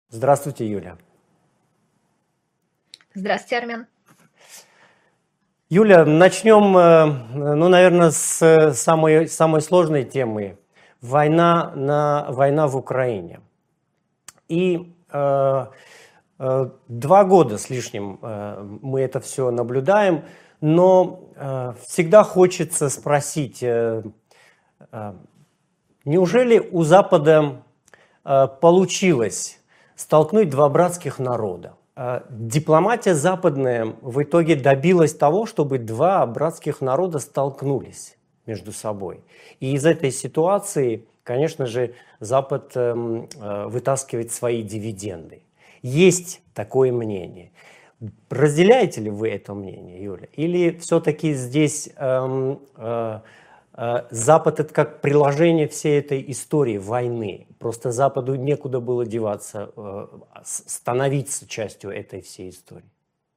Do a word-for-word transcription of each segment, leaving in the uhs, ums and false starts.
Здравствуйте, Юля. Здравствуйте, Армен. Юля, начнем, ну, наверное, с самой, самой сложной темы. Война, на, война в Украине. И э, э, два года с лишним э, мы это все наблюдаем, но э, всегда хочется спросить, э, э, неужели у Запада э, получилось столкнуть два братских народа? Дипломатия западная в итоге добилась того, чтобы два братских народа столкнулись между собой. И из этой ситуации, конечно же, Запад э, вытаскивает свои дивиденды. Есть такое мнение. Разделяете ли вы это мнение, Юля? Или все-таки здесь э, э, Запад – это как приложение всей этой истории войны. Просто Западу некуда было деваться, становиться частью этой всей истории.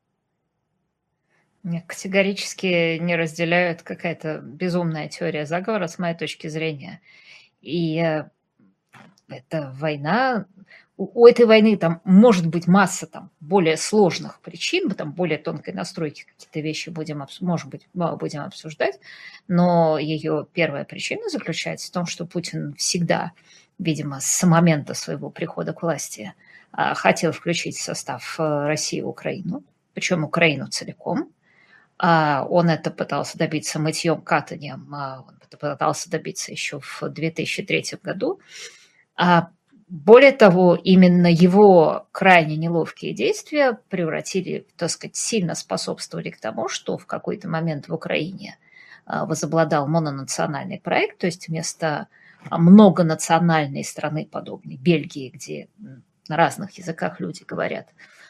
Нет, категорически не разделяют, какая-то безумная теория заговора, с моей точки зрения. И эта война, у этой войны там может быть масса там более сложных причин, там более тонкой настройки, какие-то вещи будем, может быть, будем обсуждать, но ее первая причина заключается в том, что Путин всегда, видимо, с момента своего прихода к власти хотел включить в состав России Украину, причем Украину целиком. Он это пытался добиться мытьем, катанием, он пытался добиться еще в две тысячи третьем году. Более того, именно его крайне неловкие действия превратили, так сказать, сильно способствовали к тому, что в какой-то момент в Украине возобладал мононациональный проект, то есть вместо многонациональной страны, подобной Бельгии, где на разных языках люди говорят,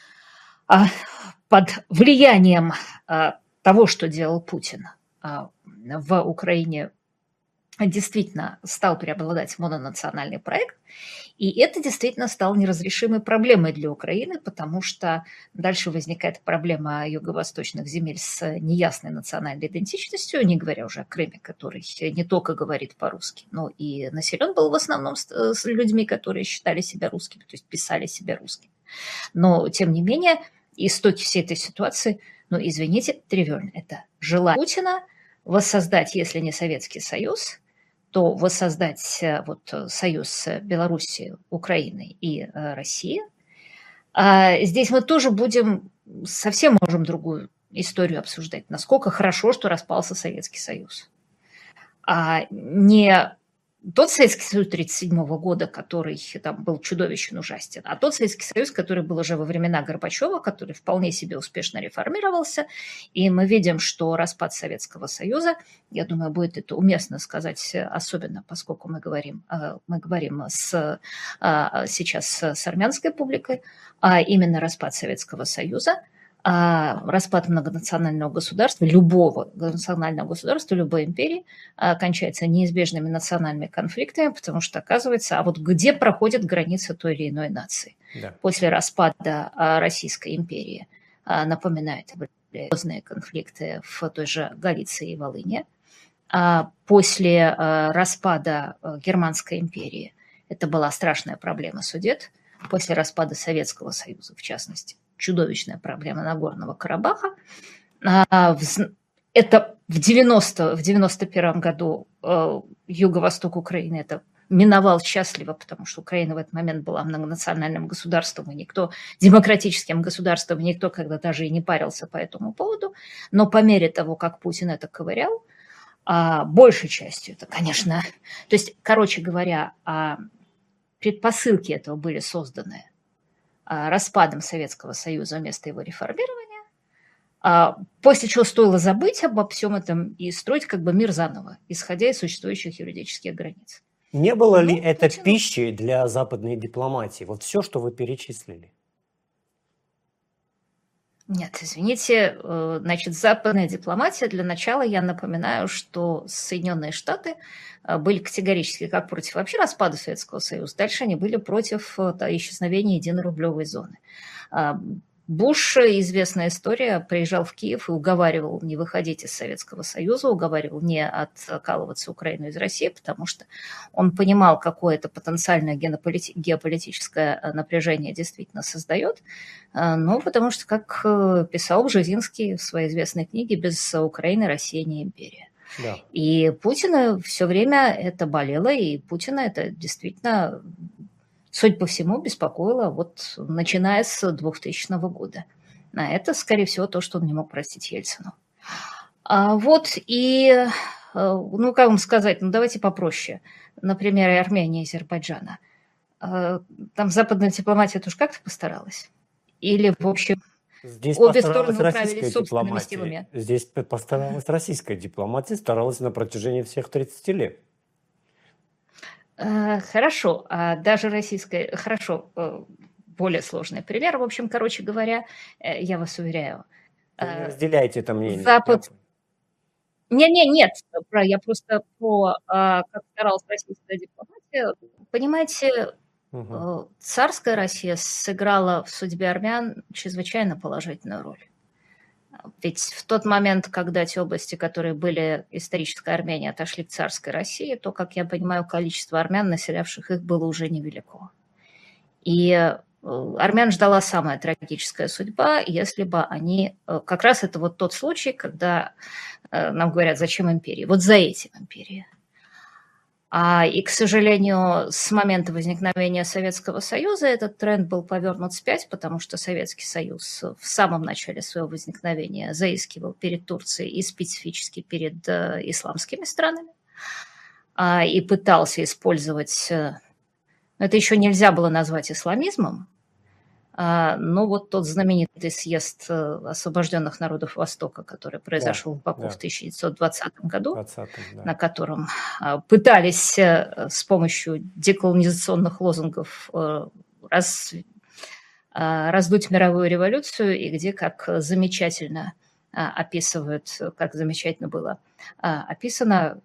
под влиянием того, что делал Путин в Украине, действительно стал преобладать мононациональный проект, и это действительно стало неразрешимой проблемой для Украины, потому что дальше возникает проблема юго-восточных земель с неясной национальной идентичностью, не говоря уже о Крыме, который не только говорит по-русски, но и населен был в основном с людьми, которые считали себя русскими, то есть писали себя русскими. Но, тем не менее, истоки всей этой ситуации, ну, извините, тривиально. Это желание Путина воссоздать, если не Советский Союз, то воссоздать вот союз Белоруссии, Украины и России. А здесь мы тоже будем, совсем можем другую историю обсуждать. Насколько хорошо, что распался Советский Союз. А не тот Советский Союз тридцать седьмого года, который там был чудовищно ужасен, а тот Советский Союз, который был уже во времена Горбачева, который вполне себе успешно реформировался. И мы видим, что распад Советского Союза, я думаю, будет это уместно сказать, особенно поскольку мы говорим, мы говорим с, сейчас с армянской публикой, а именно распад Советского Союза, распад многонационального государства, любого национального государства, любой империи, кончается неизбежными национальными конфликтами, потому что оказывается, а вот где проходят границы той или иной нации? Да. После распада Российской империи, напоминает, серьезные конфликты в той же Галиции и Волыни. После распада Германской империи это была страшная проблема Судет. После распада Советского Союза, в частности, чудовищная проблема Нагорного Карабаха. Это в девяносто первом году юго-восток Украины это миновал счастливо, потому что Украина в этот момент была многонациональным государством, и никто, демократическим государством, и никто когда даже и не парился по этому поводу. Но по мере того, как Путин это ковырял, большей частью это, конечно... То есть, короче говоря, предпосылки этого были созданы распадом Советского Союза вместо его реформирования, после чего стоило забыть обо всем этом и строить как бы мир заново, исходя из существующих юридических границ. Не было ли ну, это Путин... пищей для западной дипломатии? Вот все, что вы перечислили. Нет, извините, значит, западная дипломатия, для начала я напоминаю, что Соединенные Штаты были категорически как против вообще распада Советского Союза, дальше они были против исчезновения единой рублевой зоны. Буш, известная история, приезжал в Киев и уговаривал не выходить из Советского Союза, уговаривал не откалываться Украину из России, потому что он понимал, какое это потенциальное геополити- геополитическое напряжение действительно создает. Ну, потому что, как писал Бжезинский в своей известной книге, без Украины Россия не империя. Да. И Путина все время это болело, и Путина это действительно, судя по всему, беспокоило вот начиная с двухтысячного года. А это, скорее всего, то, что он не мог простить Ельцину. А вот и, ну, как вам сказать, ну, давайте попроще. Например, и Армения, и Азербайджана. Там западная дипломатия тоже как-то постаралась? Или, в общем, Здесь обе постаралась стороны российская управились собственными дипломатия. силами? Здесь п- постаралась российская дипломатия, старалась на протяжении всех тридцати лет. Э, Хорошо, а даже российская, хорошо, э, более сложный пример. В общем, короче говоря, э, я вас уверяю, Вы не э, разделяете это мнение. Запад... Я- Не, не, нет, про, я просто про, а, как старалась российская дипломатия. Понимаете, Мгм. э, царская Россия сыграла в судьбе армян чрезвычайно положительную роль. Ведь в тот момент, когда те области, которые были исторической Арменией, отошли к царской России, то, как я понимаю, количество армян, населявших их, было уже невелико. И э, армян ждала самая трагическая судьба, если бы они... э, Как раз это вот тот случай, когда э, нам говорят, зачем империи? Вот за этим империя. А, и, к сожалению, с момента возникновения Советского Союза этот тренд был повернут вспять, потому что Советский Союз в самом начале своего возникновения заискивал перед Турцией и специфически перед э, исламскими странами, а, и пытался использовать... э, Это еще нельзя было назвать исламизмом, а, но вот тот знаменитый съезд э, освобожденных народов Востока, который Да, произошел в Баку в да, тысяча девятьсот двадцатом году, двадцатом, да. на котором а, пытались э, с помощью деколонизационных лозунгов э, раз, а, раздуть мировую революцию, и где, как замечательно а, описывают, как замечательно было а, описано,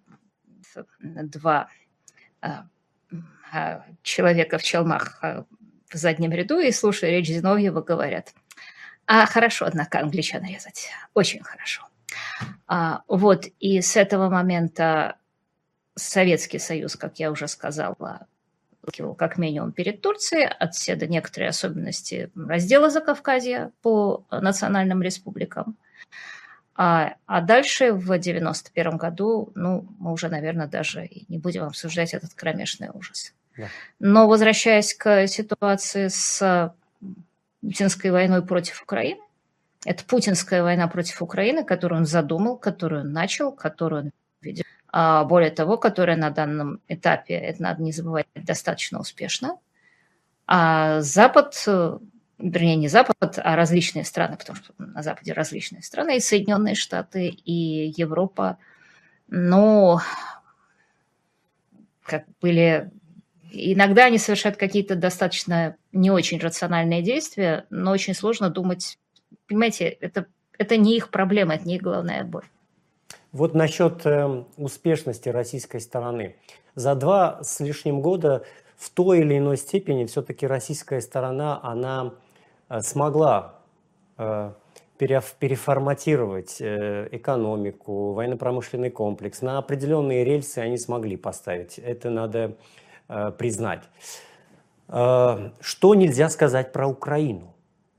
два а, а, человека в челмах а, в заднем ряду, и, слушая речь Зиновьева, говорят: а хорошо, однако, англичан резать, очень хорошо. А, вот, и с этого момента Советский Союз, как я уже сказала, как минимум перед Турцией, отседа некоторые особенности раздела Закавказья по национальным республикам. А, а дальше в девяносто первом году, ну, мы уже, наверное, даже и не будем обсуждать этот кромешный ужас. Да. Но возвращаясь к ситуации с путинской войной против Украины, это путинская война против Украины, которую он задумал, которую он начал, которую он ведет. А более того, которая на данном этапе, это надо не забывать, достаточно успешна. А Запад, вернее, не Запад, а различные страны, потому что на Западе различные страны, и Соединенные Штаты, и Европа, но как были... Иногда они совершают какие-то достаточно не очень рациональные действия, но очень сложно думать. Понимаете, это, это не их проблема, это не их главная боль. Вот насчет э, успешности российской стороны. За два с лишним года в той или иной степени все-таки российская сторона, она э, смогла э, переф- переформатировать э, экономику, военно-промышленный комплекс. На определенные рельсы они смогли поставить. Это надо э, признать. Э, что нельзя сказать про Украину?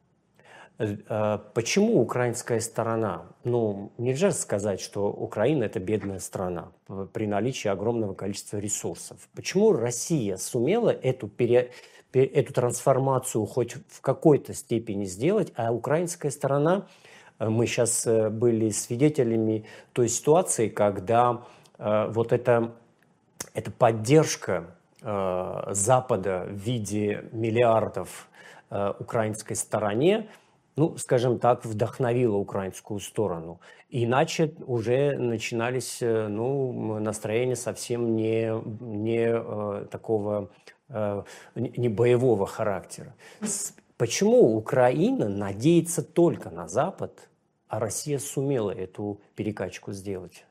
Почему украинская сторона? Ну, нельзя сказать, что Украина – это бедная страна при наличии огромного количества ресурсов. Почему Россия сумела эту, пере, эту трансформацию хоть в какой-то степени сделать, а украинская сторона, мы сейчас были свидетелями той ситуации, когда вот эта, эта поддержка Запада в виде миллиардов украинской стороне, ну, скажем так, вдохновила украинскую сторону. Иначе уже начинались, ну, настроения совсем не, не э, такого, э, не боевого характера. Почему Украина надеется только на Запад, а Россия сумела эту перекачку сделать?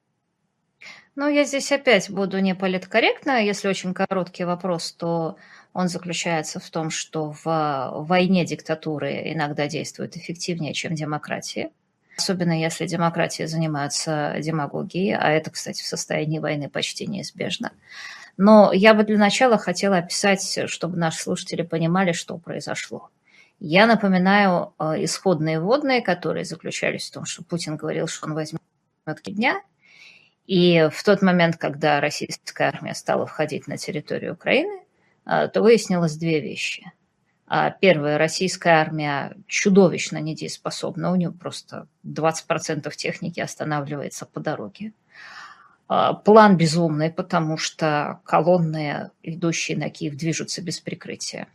Ну, я здесь опять буду не политкорректна. Если очень короткий вопрос, то Он заключается в том, что в войне диктатуры иногда действуют эффективнее, чем демократии. Особенно если демократии занимаются демагогией, а это, кстати, в состоянии войны почти неизбежно. Но я бы для начала хотела описать, чтобы наши слушатели понимали, что произошло. Я напоминаю исходные вводные, которые заключались в том, что Путин говорил, что он возьмет дня. И в тот момент, когда российская армия стала входить на территорию Украины, то выяснилось две вещи. Первое, российская армия чудовищно недееспособна, у нее просто двадцать процентов техники останавливается по дороге. План безумный, потому что колонны, идущие на Киев, движутся без прикрытия.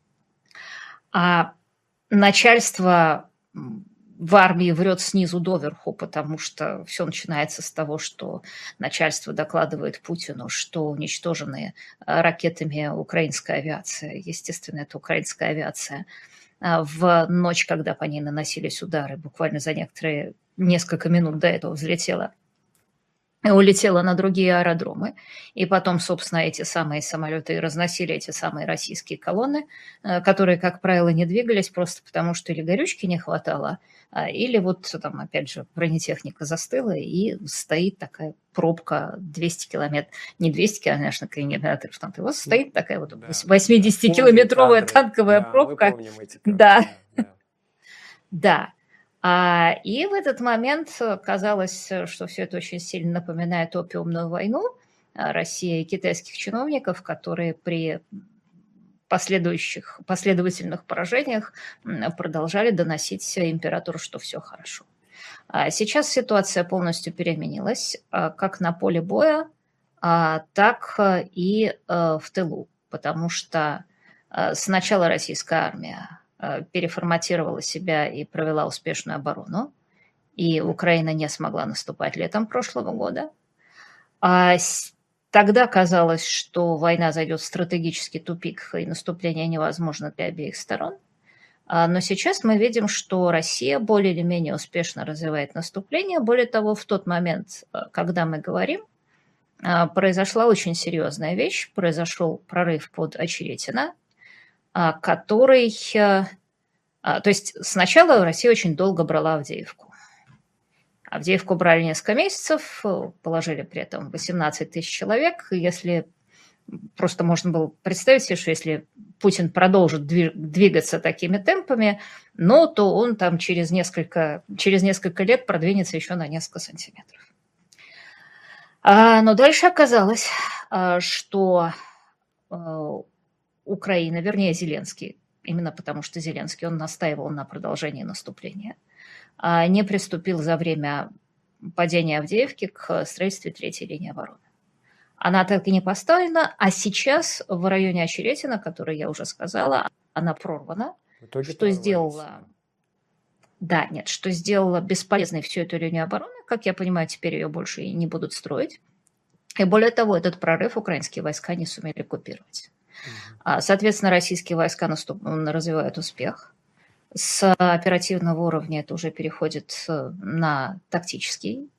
А начальство в армии врет снизу доверху, потому что все начинается с того, что начальство докладывает Путину, что уничтожены ракетами украинская авиация. Естественно, это украинская авиация. В ночь, когда по ней наносились удары, буквально за некоторые несколько минут до этого взлетела и улетела на другие аэродромы. И потом, собственно, эти самые самолеты и разносили эти самые российские колонны, которые, как правило, не двигались просто потому, что или горючки не хватало, или вот там, опять же, бронетехника застыла, и стоит такая пробка двести километров, не двести километров, километров, там, вот стоит такая вот восьмидесятикилометровая танковая да, пробка. Да, да. Да. А, и в этот момент казалось, что все это очень сильно напоминает опиумную войну России и китайских чиновников, которые при последующих, последовательных поражениях продолжали доносить императору, что все хорошо. А сейчас ситуация полностью переменилась, как на поле боя, так и в тылу, потому что сначала российская армия переформатировала себя и провела успешную оборону, и Украина не смогла наступать летом прошлого года. А тогда казалось, что война зайдет в стратегический тупик, и наступление невозможно для обеих сторон. Но сейчас мы видим, что Россия более или менее успешно развивает наступление. Более того, в тот момент, когда мы говорим, произошла очень серьезная вещь. Произошел прорыв под Очеретино, который... То есть сначала Россия очень долго брала Авдеевку. Авдеевку брали несколько месяцев, положили при этом восемнадцать тысяч человек. Если просто можно было представить себе, что если Путин продолжит двигаться такими темпами, ну, то он там через несколько, через несколько лет продвинется еще на несколько сантиметров. Но дальше оказалось, что Украина, вернее, Зеленский, именно потому что Зеленский, он настаивал на продолжении наступления, не приступил за время падения Авдеевки к строительству третьей линии обороны. Она так и не поставлена, а сейчас в районе Очеретина, который я уже сказала, она прорвана, что сделала... Да, нет, что сделала бесполезной всю эту линию обороны. Как я понимаю, теперь ее больше и не будут строить. И более того, этот прорыв украинские войска не сумели купировать. Соответственно, российские войска наступ... развивают успех. С оперативного уровня это уже переходит на тактический,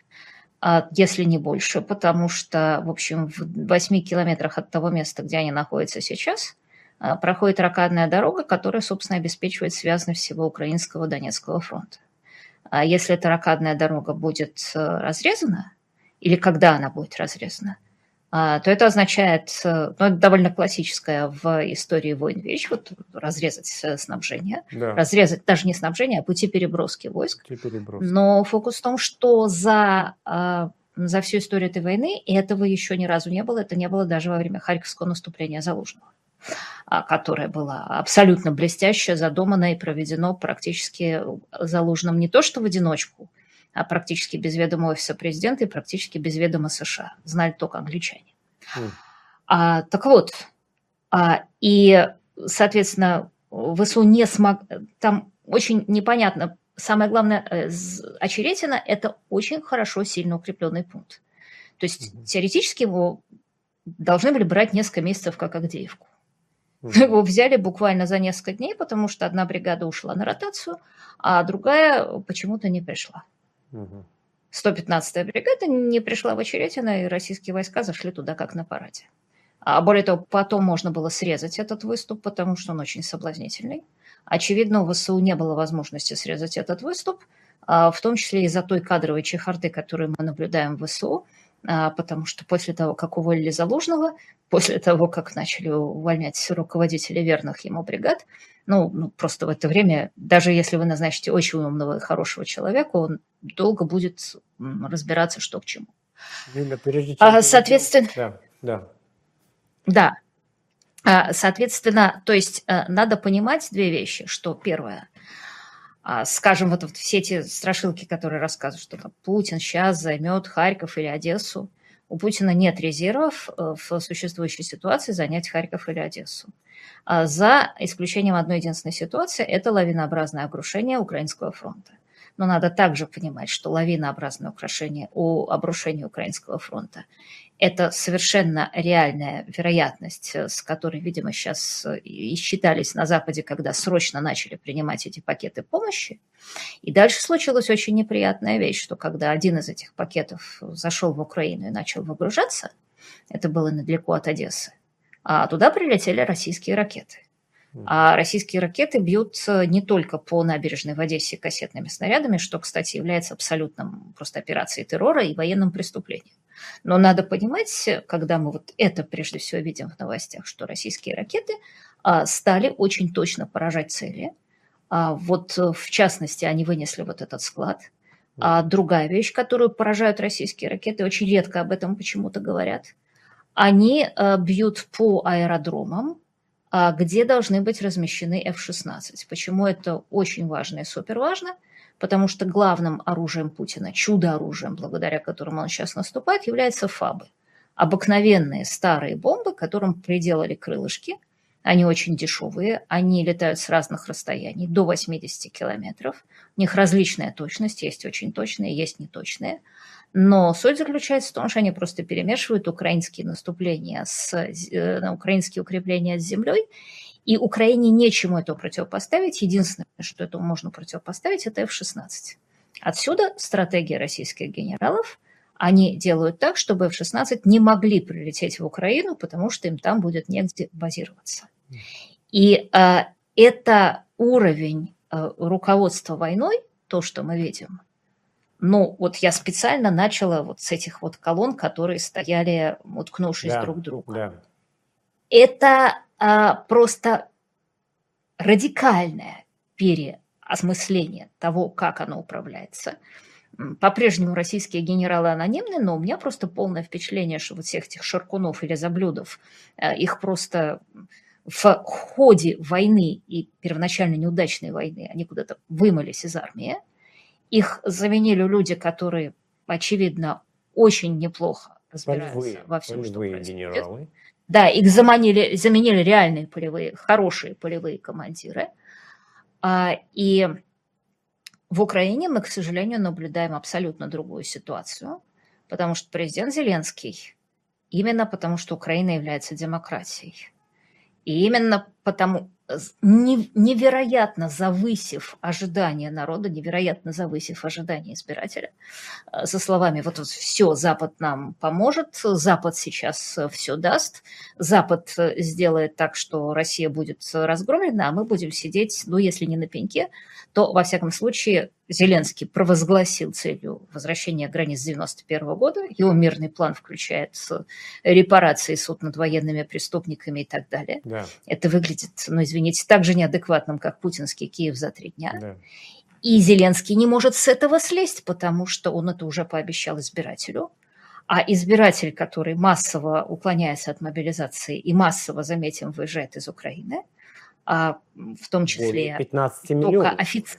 если не больше, потому что, в общем, в восьми километрах от того места, где они находятся сейчас, проходит рокадная дорога, которая, собственно, обеспечивает связность всего украинского Донецкого фронта. А если эта рокадная дорога будет разрезана, или когда она будет разрезана, то это означает, ну, это довольно классическая в истории войн вещь, вот разрезать снабжение, да. разрезать даже не снабжение, а пути переброски войск. Пути переброски. Но фокус в том, что за, за всю историю этой войны этого еще ни разу не было, это не было даже во время Харьковского наступления Залужного, которое было абсолютно блестяще задумано и проведено практически Залужным не то что в одиночку, а практически без ведома офиса президента и практически без ведома США. Знали только англичане. Mm. А, так вот, а, и, соответственно, ВСУ не смог... Там очень непонятно. Самое главное, Очеретино – это очень хорошо, сильно укрепленный пункт. То есть mm-hmm. теоретически его должны были брать несколько месяцев, как Авдеевку. Mm-hmm. Его взяли буквально за несколько дней, потому что одна бригада ушла на ротацию, а другая почему-то не пришла. сто пятнадцатая бригада не пришла в Очеретино, и российские войска зашли туда как на параде. А более того, потом можно было срезать этот выступ, потому что он очень соблазнительный. Очевидно, у ВСУ не было возможности срезать этот выступ, в том числе из-за той кадровой чехарды, которую мы наблюдаем в ВСУ, потому что после того, как уволили Залужного, после того, как начали увольнять руководителей верных ему бригад, ну, ну, просто в это время, даже если вы назначите очень умного и хорошего человека, он долго будет разбираться, что к чему. Лиля, прежде чем А, соответственно, да, да. Да, А, соответственно, то есть э, надо понимать две вещи, что первое, а, скажем, вот, вот все эти страшилки, которые рассказывают, что там, Путин сейчас займет Харьков или Одессу, у Путина нет резервов э, в существующей ситуации занять Харьков или Одессу. А за исключением одной единственной ситуации, это лавинообразное обрушение Украинского фронта. Но надо также понимать, что лавинообразное украшение у обрушения Украинского фронта – это совершенно реальная вероятность, с которой, видимо, сейчас и считались на Западе, когда срочно начали принимать эти пакеты помощи. И дальше случилась очень неприятная вещь, что когда один из этих пакетов зашел в Украину и начал выгружаться, это было недалеко от Одессы, а туда прилетели российские ракеты. А российские ракеты бьют не только по набережной в Одессе кассетными снарядами, что, кстати, является абсолютным просто операцией террора и военным преступлением. Но надо понимать, когда мы вот это прежде всего видим в новостях, что российские ракеты а, стали очень точно поражать цели. А, вот в частности, они вынесли вот этот склад. А другая вещь, которую поражают российские ракеты, очень редко об этом почему-то говорят, они а, бьют по аэродромам, где должны быть размещены эф шестнадцать. Почему это очень важно и супер важно? Потому что главным оружием Путина, чудо-оружием, благодаря которому он сейчас наступает, являются фабы. Обыкновенные старые бомбы, которым приделали крылышки. Они очень дешевые, они летают с разных расстояний, до восемьдесят километров. У них различная точность, есть очень точные, есть неточные. Но суть заключается в том, что они просто перемешивают украинские наступления, с, э, украинские укрепления с землей, и Украине нечему это противопоставить. Единственное, что этому можно противопоставить, это эф шестнадцать. Отсюда стратегия российских генералов. Они делают так, чтобы эф шестнадцать не могли прилететь в Украину, потому что им там будет негде базироваться. И э, это уровень э, руководства войной, то, что мы видим. Ну, вот я специально начала вот с этих вот колонн, которые стояли, уткнувшись Да, друг к другу. да. Это а, просто радикальное переосмысление того, как оно управляется. По-прежнему российские генералы анонимны, но у меня просто полное впечатление, что вот всех этих Шаркунов или Заблюдов, их просто в ходе войны и первоначально неудачной войны они куда-то вымылись из армии. Их заменили люди, которые, очевидно, очень неплохо разбираются Полевые, во всем, что полевые происходит. генералы. Да, их заменили, заменили реальные полевые, хорошие полевые командиры. А, и в Украине мы, к сожалению, наблюдаем абсолютно другую ситуацию, потому что президент Зеленский, именно потому что Украина является демократией, и именно потому, невероятно завысив ожидания народа, невероятно завысив ожидания избирателя, со словами «вот, вот все, Запад нам поможет, Запад сейчас все даст, Запад сделает так, что Россия будет разгромлена, а мы будем сидеть, ну, если не на пеньке, то, во всяком случае, Зеленский провозгласил целью возвращения границ девяносто первого года. Его мирный план включает репарации, суд над военными преступниками и так далее. Да. Это выглядит, ну, извините, так же неадекватным, как путинский Киев за три дня. Да. И Зеленский не может с этого слезть, потому что он это уже пообещал избирателю. А избиратель, который массово уклоняется от мобилизации и массово, заметим, выезжает из Украины, а в том числе пятнадцать только миллионов. официально.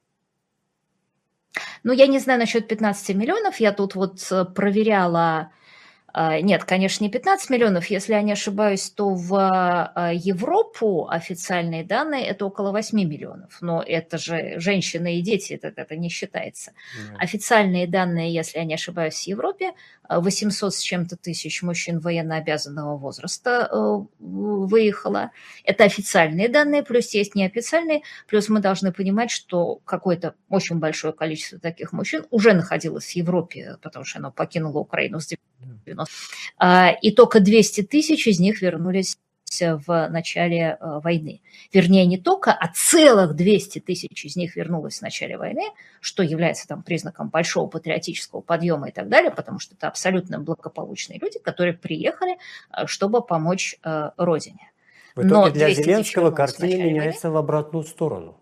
Ну, я не знаю насчет пятнадцати миллионов, я тут вот проверяла, нет, конечно, не пятнадцать миллионов, если я не ошибаюсь, то в Европу официальные данные это около восьми миллионов, но это же женщины и дети, это, это не считается. Да. Официальные данные, если я не ошибаюсь, в Европе восемьсот с чем-то тысяч мужчин военнообязанного возраста выехало. Это официальные данные, плюс есть неофициальные, плюс мы должны понимать, что какое-то очень большое количество таких мужчин уже находилось в Европе, потому что оно покинуло Украину с И только двести тысяч из них вернулись в начале войны. Вернее, не только, а целых двести тысяч из них вернулось в начале войны, что является там признаком большого патриотического подъема и так далее, потому что это абсолютно благополучные люди, которые приехали, чтобы помочь Родине. В итоге Но для Зеленского картина меняется войны. В обратную сторону.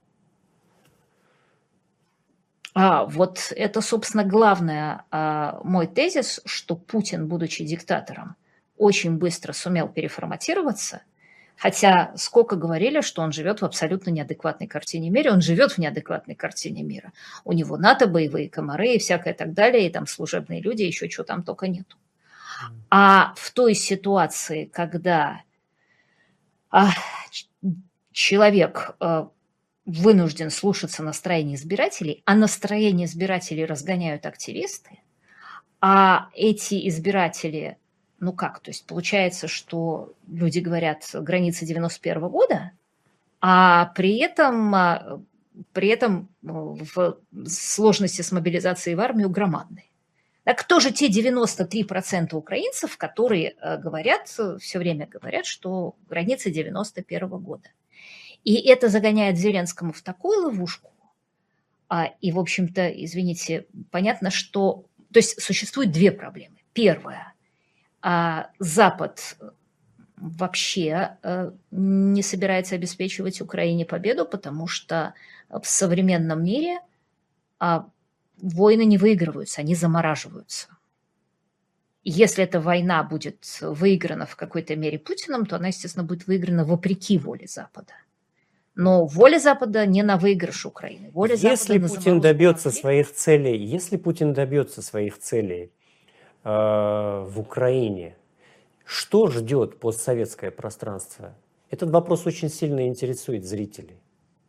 А, вот это, собственно, главное а, мой тезис, что Путин, будучи диктатором, очень быстро сумел переформатироваться, хотя сколько говорили, что он живет в абсолютно неадекватной картине мира, он живет в неадекватной картине мира. У него НАТО, боевые комары и всякое так далее, и там служебные люди, еще чего там только нету. А в той ситуации, когда а, человек а, вынужден слушаться настроение избирателей, а настроение избирателей разгоняют активисты, а эти избиратели... Ну как, то есть получается, что люди говорят границы девяносто первого года, а при этом, при этом в сложности с мобилизацией в армию громадные. Так кто же те девяносто три процента украинцев, которые говорят, все время говорят, что границы девяносто первого года? И это загоняет Зеленскому в такую ловушку. И, в общем-то, извините, понятно, что... То есть существует две проблемы. Первая. А Запад вообще не собирается обеспечивать Украине победу, потому что в современном мире войны не выигрываются, они замораживаются. Если эта война будет выиграна в какой-то мере Путиным, то она, естественно, будет выиграна вопреки воле Запада. Но воля Запада не на выигрыш Украины. Воля если Запада Путин добьется своих целей, если Путин добьется своих целей, в Украине. Что ждет постсоветское пространство? Этот вопрос очень сильно интересует зрителей.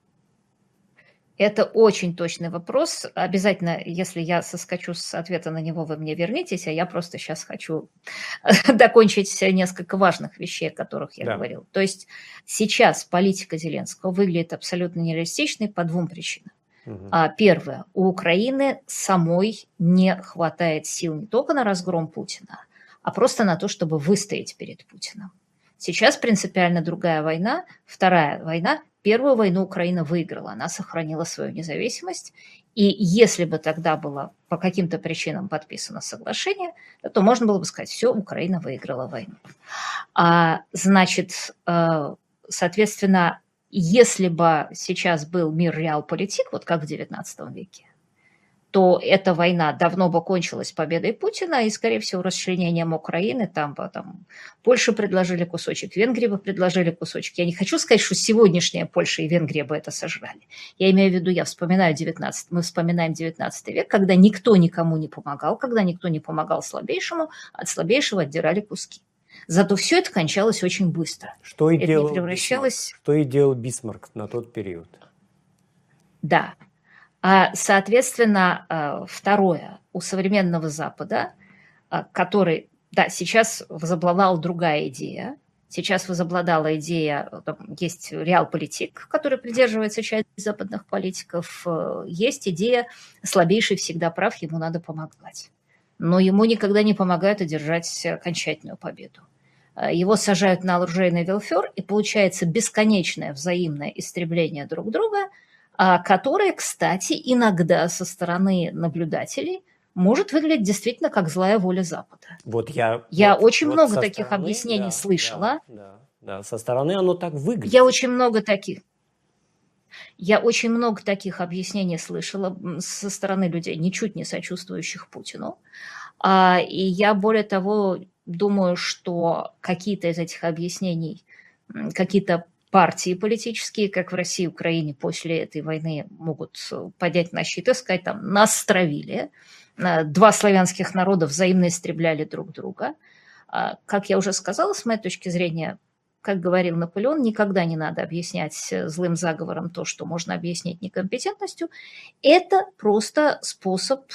Это очень точный вопрос. Обязательно, если я соскочу с ответа на него, вы мне вернитесь, а я просто сейчас хочу докончить несколько важных вещей, о которых я да. говорил. То есть сейчас политика Зеленского выглядит абсолютно нереалистичной по двум причинам. Первое. У Украины самой не хватает сил не только на разгром Путина, а просто на то, чтобы выстоять перед Путиным. Сейчас принципиально другая война. Вторая война. Первую войну Украина выиграла. Она сохранила свою независимость. И если бы тогда было по каким-то причинам подписано соглашение, то можно было бы сказать, все, Украина выиграла войну. А, значит, соответственно, если бы сейчас был мир реалполитик, вот как в девятнадцатом веке, то эта война давно бы кончилась победой Путина и, скорее всего, расчленением Украины. Там бы там, Польше предложили кусочек, Венгрии бы предложили кусочек. Я не хочу сказать, что сегодняшняя Польша и Венгрия бы это сожрали. Я имею в виду, я вспоминаю девятнадцатый, мы вспоминаем девятнадцатый век, когда никто никому не помогал, когда никто не помогал слабейшему, от слабейшего отдирали куски. Зато все это кончалось очень быстро. Что и, это делал, не превращалось... Что и делал Бисмарк на тот период. Да. А, соответственно, второе. У современного Запада, который, да, сейчас возобладала другая идея. Сейчас возобладала идея, там, есть реалполитик, который придерживается часть западных политиков, есть идея «слабейший всегда прав, ему надо помогать». Но ему никогда не помогают одержать окончательную победу. Его сажают на оружейный велфер, и получается бесконечное взаимное истребление друг друга, которое, кстати, иногда со стороны наблюдателей может выглядеть действительно как злая воля Запада. Вот я я вот, очень вот много таких стороны, объяснений да, слышала. Да, да, да, со стороны оно так выглядит. Я очень много таких. Я очень много таких объяснений слышала со стороны людей, ничуть не сочувствующих Путину. И я, более того, думаю, что какие-то из этих объяснений, какие-то партии политические, как в России и Украине после этой войны, могут поднять на щит и сказать, там, нас стравили, два славянских народа взаимно истребляли друг друга. Как я уже сказала, с моей точки зрения, как говорил Наполеон, никогда не надо объяснять злым заговором то, что можно объяснить некомпетентностью. Это просто способ...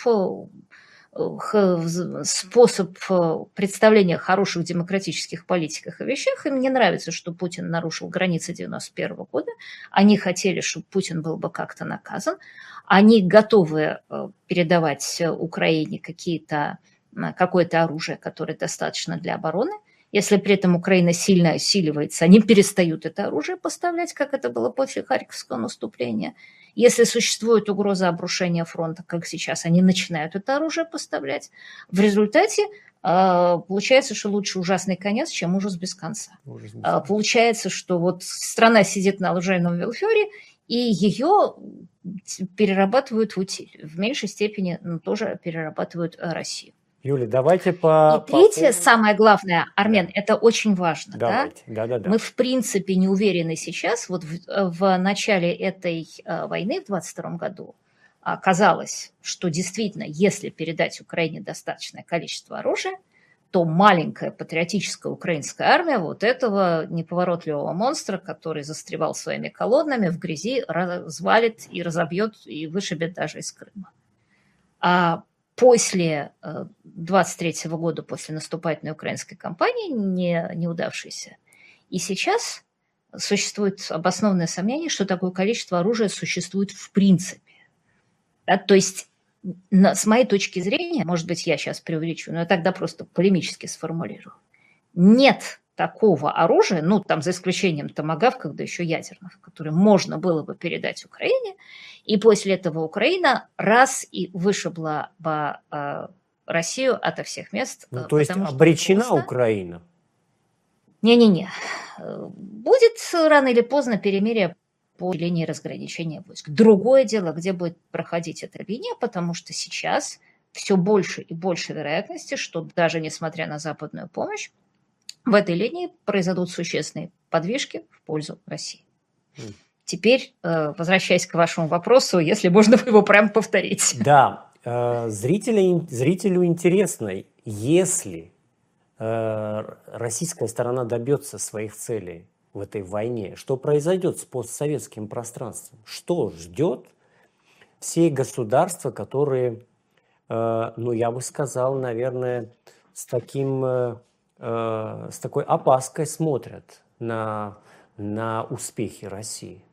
способ представления хороших демократических политиках и вещах. Им не нравится, что Путин нарушил границы девяносто первого года. Они хотели, чтобы Путин был бы как-то наказан. Они готовы передавать Украине какие-то какое-то оружие, которое достаточно для обороны. Если при этом Украина сильно усиливается, они перестают это оружие поставлять, как это было после Харьковского наступления. Если существует угроза обрушения фронта, как сейчас, они начинают это оружие поставлять. В результате э, получается, что лучше ужасный конец, чем ужас без конца. Ужас без конца. Э, получается, что вот страна сидит на оружейном велфере, и ее перерабатывают в утиль. В меньшей степени ну, тоже перерабатывают Россию. Юля, давайте по... И третье, по... самое главное, Армен, да. Это очень важно. Давайте. Да? Да, да, да. Мы, в принципе, не уверены сейчас. Вот в, в начале этой войны, в двадцать втором году, оказалось, что действительно, если передать Украине достаточное количество оружия, то маленькая патриотическая украинская армия вот этого неповоротливого монстра, который застревал своими колоннами в грязи, развалит и разобьет, и вышибет даже из Крыма. А после двадцать третьего года, после наступательной украинской кампании, не, неудавшейся, и сейчас существует обоснованное сомнение, что такое количество оружия существует в принципе. Да, то есть, на, с моей точки зрения, может быть, я сейчас преувеличиваю, но я тогда просто полемически сформулирую, нет такого оружия, ну, там, за исключением томагавков, да еще ядерных, которые можно было бы передать Украине, и после этого Украина раз и вышибла бы э, Россию ото всех мест. Ну, то есть обречена просто... Украина? Не-не-не. Будет рано или поздно перемирие по линии разграничения войск. Другое дело, где будет проходить эта линия, потому что сейчас все больше и больше вероятности, что даже несмотря на западную помощь, в этой линии произойдут существенные подвижки в пользу России. Mm. Теперь, возвращаясь к вашему вопросу, если можно его прямо повторить. Да, зрителю, зрителю интересно, если российская сторона добьется своих целей в этой войне, что произойдет с постсоветским пространством? Что ждет все государства, которые, ну, я бы сказал, наверное, с таким... с такой опаской смотрят на, на успехи России?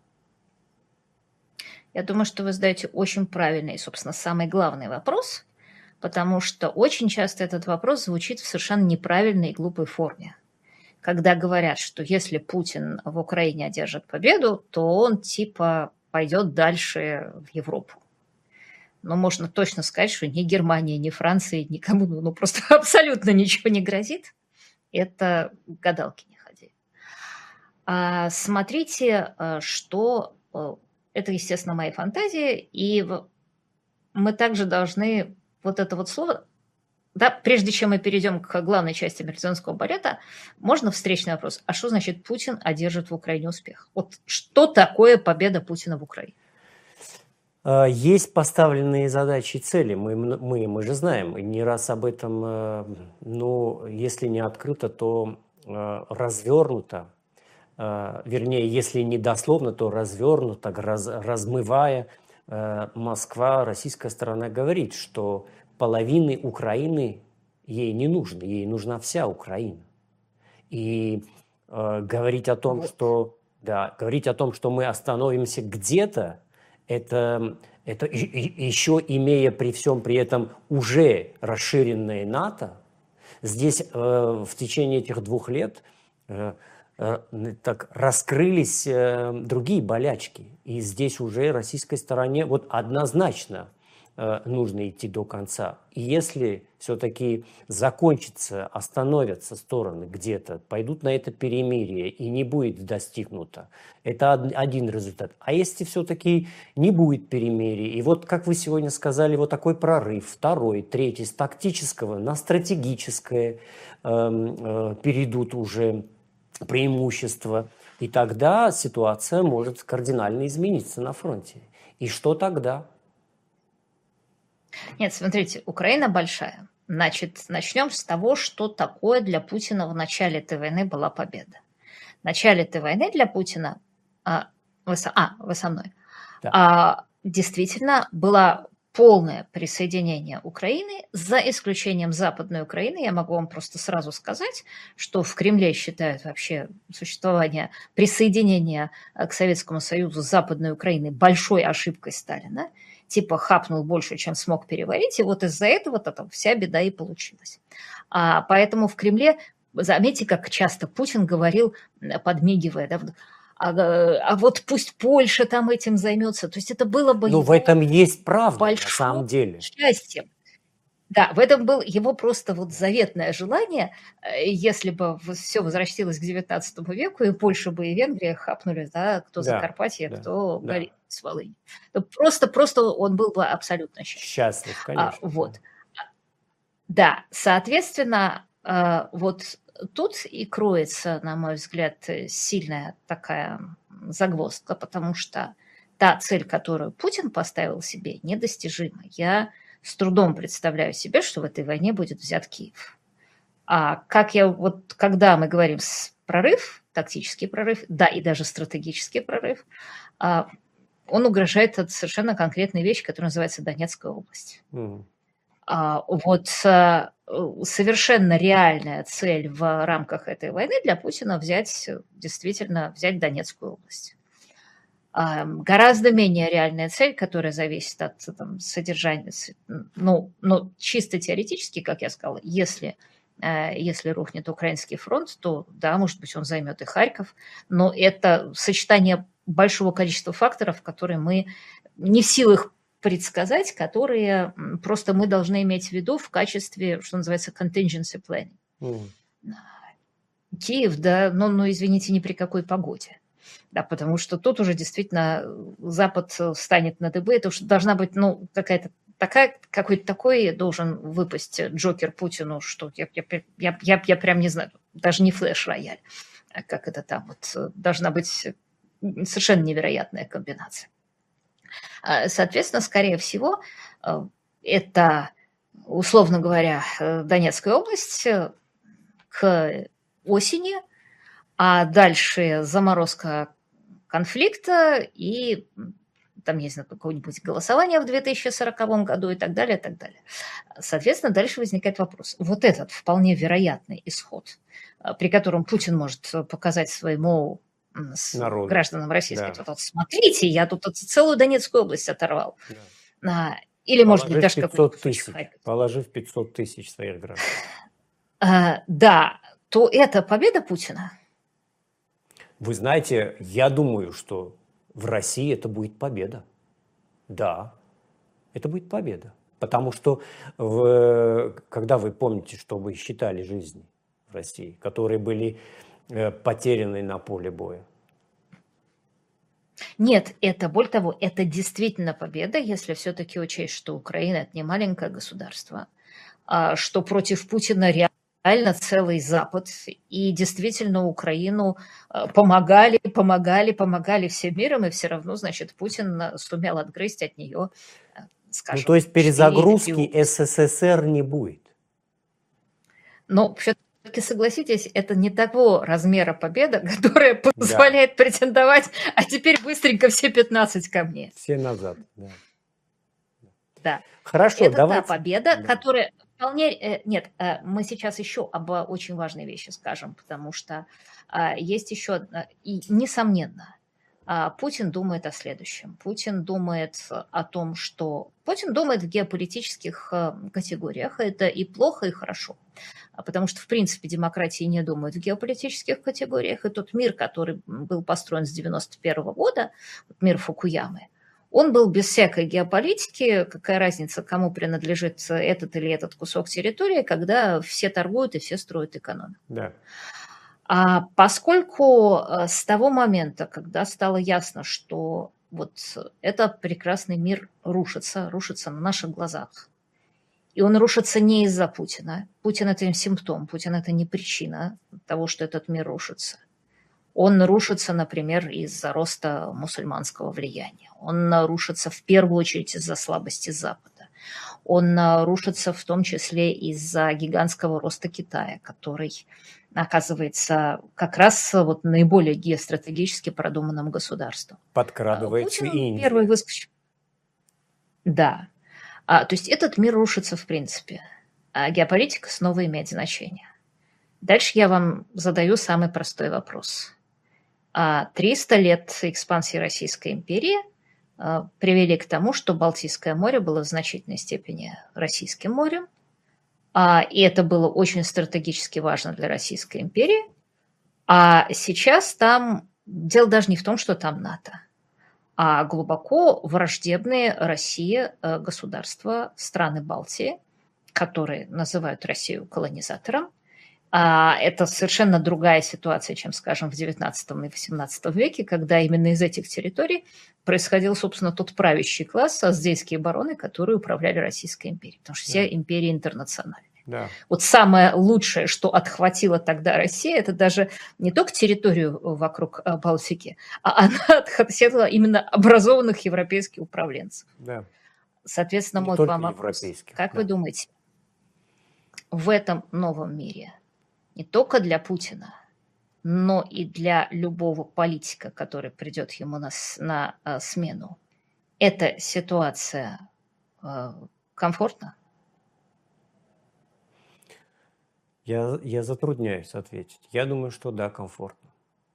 Я думаю, что вы задаете очень правильный и, собственно, самый главный вопрос, потому что очень часто этот вопрос звучит в совершенно неправильной и глупой форме. Когда говорят, что если Путин в Украине одержит победу, то он типа пойдет дальше в Европу. Но можно точно сказать, что ни Германии, ни Франции, никому ну, просто абсолютно ничего не грозит. Это гадалки не ходи. А смотрите, что... Это, естественно, мои фантазии, и мы также должны вот это вот слово... Да, прежде чем мы перейдем к главной части мартинского балета, можно встречный вопрос. А что значит Путин одержит в Украине успех? Вот что такое победа Путина в Украине? Есть поставленные задачи и цели, мы, мы, мы же знаем, и не раз об этом, ну, если не открыто, то развернуто, вернее, если не дословно, то развернуто, раз, размывая, Москва, российская сторона говорит, что половины Украины ей не нужно, ей нужна вся Украина. И говорить о том, что, да, говорить о том, что мы остановимся где-то, Это, это еще имея при всем при этом уже расширенное НАТО, здесь э, в течение этих двух лет э, э, так раскрылись э, другие болячки. И здесь уже российской стороне вот однозначно э, нужно идти до конца. И если все-таки закончится, остановятся стороны где-то, пойдут на это перемирие и не будет достигнуто, это один результат. А если все-таки не будет перемирия, и вот, как вы сегодня сказали, вот такой прорыв, второй, третий, с тактического на стратегическое э, э, перейдут уже преимущества, и тогда ситуация может кардинально измениться на фронте. И что тогда? Нет, смотрите, Украина большая. Значит, начнем с того, что такое для Путина в начале этой войны была победа. В начале этой войны для Путина, а, вы, со, а, вы со мной, да. а, действительно было полное присоединение Украины, за исключением Западной Украины. Я могу вам просто сразу сказать, что в Кремле считают вообще существование присоединения к Советскому Союзу Западной Украины большой ошибкой Сталина. типа хапнул больше, чем смог переварить, и вот из-за этого -то вся беда и получилась. А, поэтому в Кремле, заметьте, как часто Путин говорил, подмигивая, да, а, а вот пусть Польша там этим займется. То есть это было бы Ну, его в этом есть правда, на большим самом деле. счастьем. Да, в этом был его просто вот заветное желание, если бы все возвратилось к девятнадцатому веку, и Польша бы и Венгрия хапнули, да, кто Да, Закарпатье, да, кто да. Галиция с Волынью. Просто, просто он был бы абсолютно счастлив. Счастлив, А, конечно. вот. Да, соответственно, а, вот тут и кроется, на мой взгляд, сильная такая загвоздка, потому что та цель, которую Путин поставил себе, недостижима. Я с трудом представляю себе, что в этой войне будет взят Киев. А как я вот, когда мы говорим с прорыв, тактический прорыв, да, и даже стратегический прорыв, а, он угрожает от совершенно конкретной вещи, которая называется Донецкая область. Mm. А, вот а, совершенно реальная цель в рамках этой войны для Путина взять, действительно, взять Донецкую область. Гораздо менее реальная цель, которая зависит от там, содержания, ну, ну, чисто теоретически, как я сказала, если, если рухнет украинский фронт, то да, может быть, он займет и Харьков, но это сочетание большого количества факторов, которые мы не в силах предсказать, которые просто мы должны иметь в виду в качестве, что называется, contingency planning. Mm. Киев, да, ну, ну, извините, ни при какой погоде. Да, потому что тут уже действительно Запад встанет на дыбы. Это уж должна быть, ну, какая-то такая, какой-то такой должен выпасть Джокер Путину, что я, я, я, я, я прям не знаю, даже не флеш-рояль, а как это там, вот должна быть совершенно невероятная комбинация. Соответственно, скорее всего, это, условно говоря, Донецкая область к осени, а дальше заморозка конфликта и там, не знаю, какое-нибудь голосование в две тысячи сороковом году и так далее, и так далее. Соответственно, дальше возникает вопрос. Вот этот вполне вероятный исход, при котором Путин может показать своему народу, гражданам России, да. сказать, вот, смотрите, я тут целую Донецкую область оторвал. Да. Или, положив может быть, даже какой-то тысяч, положив пятьсот тысяч своих граждан. А, да, то это победа Путина? Вы знаете, я думаю, что в России это будет победа. Да, это будет победа. Потому что, в, когда вы помните, что вы считали жизни в России, которые были э, потеряны на поле боя? Нет, это, более того, это действительно победа, если все-таки учесть, что Украина – это не маленькое государство, а что против Путина реально реально целый Запад, и действительно Украину помогали, помогали, помогали всем миром, и все равно, значит, Путин сумел отгрызть от нее, скажем, ну, то есть перезагрузки СССР не будет? Но все-таки согласитесь, это не того размера победа, которая позволяет да. претендовать, а теперь быстренько все пятнадцать ко мне. Все назад, да. Да. Хорошо, это давайте. та победа, да. которая... Вполне, нет, мы сейчас еще об очень важной вещи скажем, потому что есть еще, и несомненно, Путин думает о следующем. Путин думает о том, что... Путин думает в геополитических категориях, это и плохо, и хорошо, потому что, в принципе, демократии не думают в геополитических категориях, и тот мир, который был построен с девяносто первого года, мир Фукуямы, он был без всякой геополитики, какая разница, кому принадлежит этот или этот кусок территории, когда все торгуют и все строят экономику. Да. А поскольку с того момента, когда стало ясно, что вот этот прекрасный мир рушится, рушится на наших глазах, и он рушится не из-за Путина. Путин – это симптом, Путин – это не причина того, что этот мир рушится. Он рушится, например, из-за роста мусульманского влияния. Он рушится в первую очередь из-за слабости Запада. Он рушится в том числе из-за гигантского роста Китая, который оказывается как раз вот наиболее геостратегически продуманным государством. Подкрадывается Путин Индия. Первый выскочил. Да. А, то есть этот мир рушится в принципе. А геополитика снова имеет значение. Дальше я вам задаю самый простой вопрос. триста лет экспансии Российской империи привели к тому, что Балтийское море было в значительной степени Российским морем, и это было очень стратегически важно для Российской империи. А сейчас там дело даже не в том, что там НАТО, а глубоко враждебные России государства, страны Балтии, которые называют Россию колонизатором. Это совершенно другая ситуация, чем, скажем, в девятнадцатом и восемнадцатом веке, когда именно из этих территорий происходил, собственно, тот правящий класс, аздейские бароны, которые управляли Российской империей, потому что все империи интернациональные. Да. Вот самое лучшее, что отхватила тогда Россия, это даже не только территорию вокруг Балтики, а она отхватила именно образованных европейских управленцев. Да. Соответственно, не мой только к вам вопрос. Как да. вы думаете, в этом новом мире не только для Путина, но и для любого политика, который придет ему на, на а, смену, эта ситуация а, комфортна? Я, я затрудняюсь ответить. Я думаю, что да, комфортно.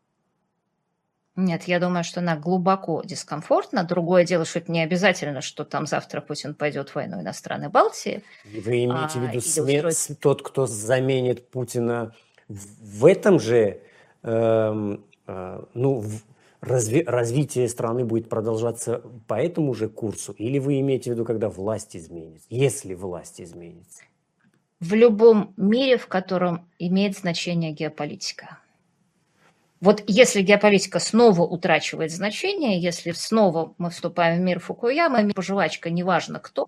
Нет, я думаю, что она глубоко дискомфортна. Другое дело, что это не обязательно, что там завтра Путин пойдет в войну на страны Балтии. Вы имеете а, в виду сме... устроить... тот, кто заменит Путина в этом же, э, э, ну, разви... развитие страны будет продолжаться по этому же курсу? Или вы имеете в виду, когда власть изменится, если власть изменится? В любом мире, в котором имеет значение геополитика. Вот если геополитика снова утрачивает значение, если снова мы вступаем в мир Фукуяма, мир жвачка, неважно кто,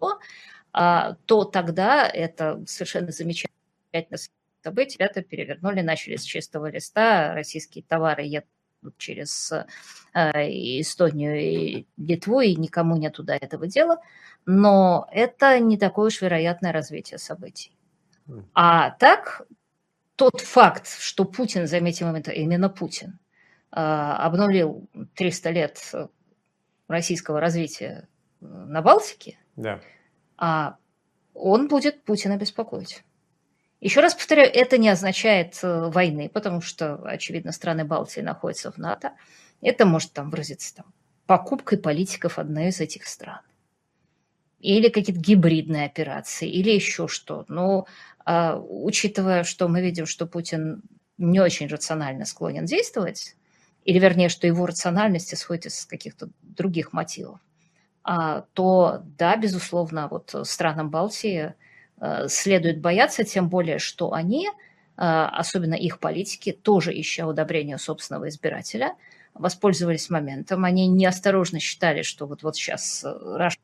то тогда это совершенно замечательное событие. Это перевернули, начали с чистого листа, российские товары едут через Эстонию и Литву, и никому нет до этого дела. Но это не такое уж вероятное развитие событий. А так... Тот факт, что Путин, заметим, это именно Путин, обнулил триста лет российского развития на Балтике, да. он будет Путина беспокоить. Еще раз повторяю, это не означает войны, потому что, очевидно, страны Балтии находятся в НАТО. Это может там выразиться там, покупкой политиков одной из этих стран. Или какие-то гибридные операции, или еще что. Но а, учитывая, что мы видим, что Путин не очень рационально склонен действовать, или вернее, что его рациональность исходит из каких-то других мотивов, а, то да, безусловно, вот странам Балтии а, следует бояться, тем более, что они, а, особенно их политики, тоже ища удобрения собственного избирателя, воспользовались моментом. Они неосторожно считали, что вот, вот сейчас Раша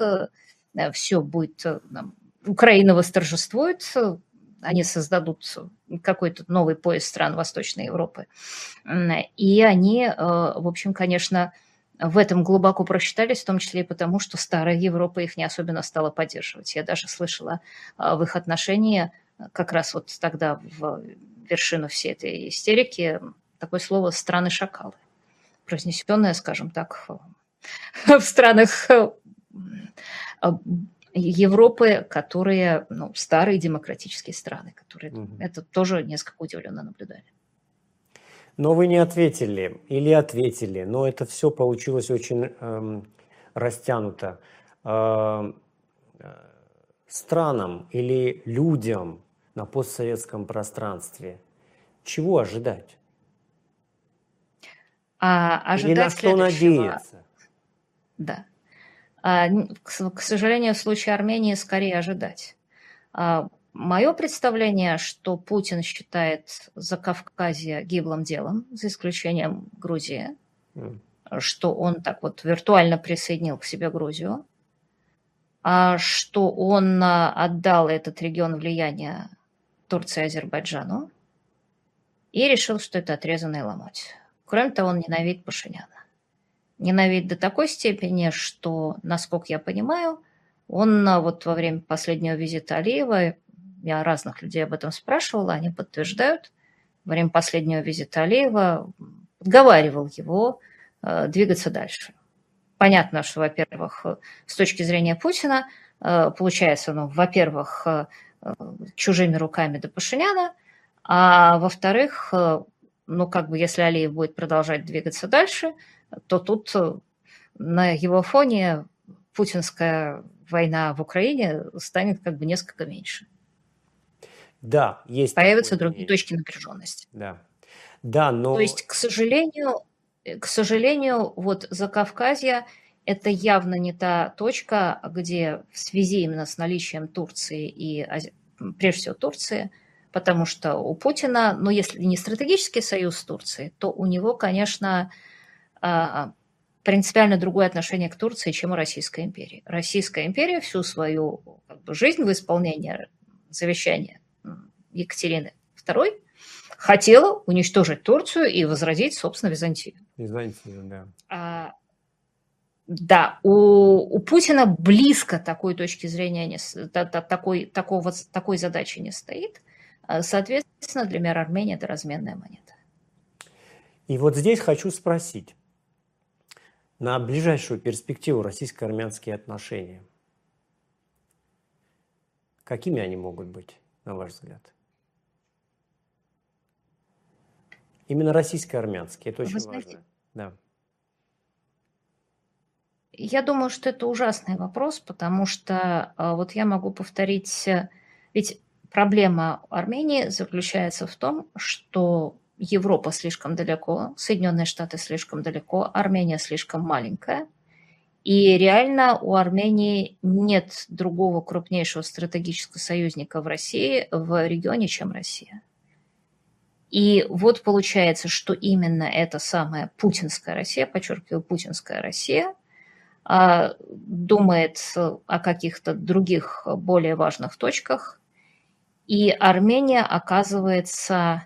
все будет, Украина восторжествует, они создадут какой-то новый пояс стран Восточной Европы. И они, в общем, конечно, в этом глубоко просчитались, в том числе и потому, что старая Европа их не особенно стала поддерживать. Я даже слышала в их отношении, как раз вот тогда в вершину всей этой истерики, такое слово «страны-шакалы», произнесенное, скажем так, в странах Европы, которые, ну, старые демократические страны, которые угу. это тоже несколько удивленно наблюдали. Но вы не ответили или ответили, но это все получилось очень эм, растянуто. Э, странам или людям на постсоветском пространстве чего ожидать? А, ожидать или на что надеяться? Да. К сожалению, в случае Армении скорее ожидать. Мое представление, что Путин считает Закавказье гиблым делом, за исключением Грузии, mm. что он так вот виртуально присоединил к себе Грузию, что он отдал этот регион влияния Турции и Азербайджану и решил, что это отрезанный ломоть. Кроме того, он ненавидит Пашиняна. Ненавидит до такой степени, что, насколько я понимаю, он вот во время последнего визита Алиева, я разных людей об этом спрашивала, они подтверждают, во время последнего визита Алиева подговаривал его э, двигаться дальше. Понятно, что, во-первых, с точки зрения Путина, э, получается, ну, во-первых, э, чужими руками до Пашиняна, а во-вторых, э, ну, как бы, если Алиев будет продолжать двигаться дальше, то тут на его фоне путинская война в Украине станет как бы несколько меньше. Да, есть Появятся такое другие мнение. точки напряженности. Да, да, То но есть, к сожалению, э, к сожалению, вот Закавказье – это явно не та точка, где в связи именно с наличием Турции и, Ази- м, прежде всего, Турции, потому что у Путина, ну, если не стратегический союз с Турцией, то у него, конечно, а, принципиально другое отношение к Турции, чем у Российской империи. Российская империя всю свою как бы, жизнь в исполнении завещания м, Екатерины второй хотела уничтожить Турцию и возродить, собственно, Византию. Византию, да. А, да, у, у Путина близко такой точки зрения, не, с- та- та- такой, такого, такой задачи не стоит. А, Соответственно, для мира Армении это разменная монета. И вот здесь хочу спросить, на ближайшую перспективу российско-армянские отношения, какими они могут быть, на ваш взгляд? Именно российско-армянские, это Вы очень знаете, важно. Да. я думаю, что это ужасный вопрос, потому что а, вот я могу повторить, э, ведь проблема Армении заключается в том, что Европа слишком далеко, Соединенные Штаты слишком далеко, Армения слишком маленькая, и реально у Армении нет другого крупнейшего стратегического союзника в России, в регионе, чем Россия. И вот получается, что именно эта самая путинская Россия, подчеркиваю, путинская Россия, а, думает о каких-то других более важных точках, и Армения оказывается,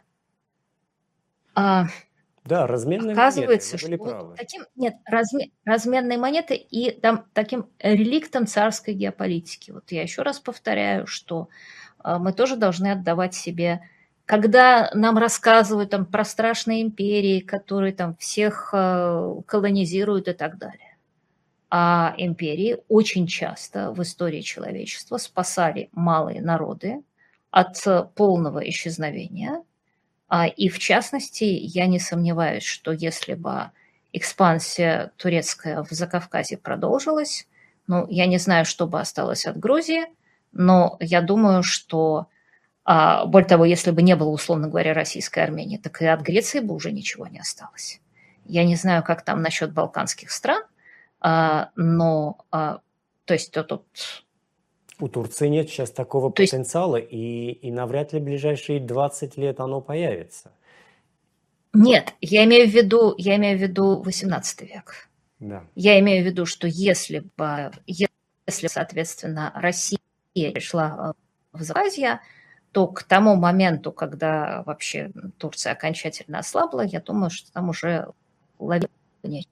а, Да, разменные монеты, оказывается, вы что были вот правы. таким, нет, разме- разменной монеты и там, таким реликтом царской геополитики. Вот я еще раз повторяю, что а, мы тоже должны отдавать себе, когда нам рассказывают там про страшные империи, которые там всех а, колонизируют и так далее. А империи очень часто в истории человечества спасали малые народы от полного исчезновения. А, И в частности, я не сомневаюсь, что если бы экспансия турецкая в Закавказье продолжилась, ну, я не знаю, что бы осталось от Грузии, но я думаю, что, а, более того, если бы не было, условно говоря, российской Армении, так и от Греции бы уже ничего не осталось. Я не знаю, как там насчет балканских стран, а, но, а, то есть, то тут, У Турции нет сейчас такого то есть, потенциала, и, и навряд ли в ближайшие двадцать лет оно появится. нет, я имею в виду, я имею в виду восемнадцатый век. Да. Я имею в виду, что если бы, если, соответственно, Россия пришла в Закавказье, то к тому моменту, когда вообще Турция окончательно ослабла, я думаю, что там уже ловить не-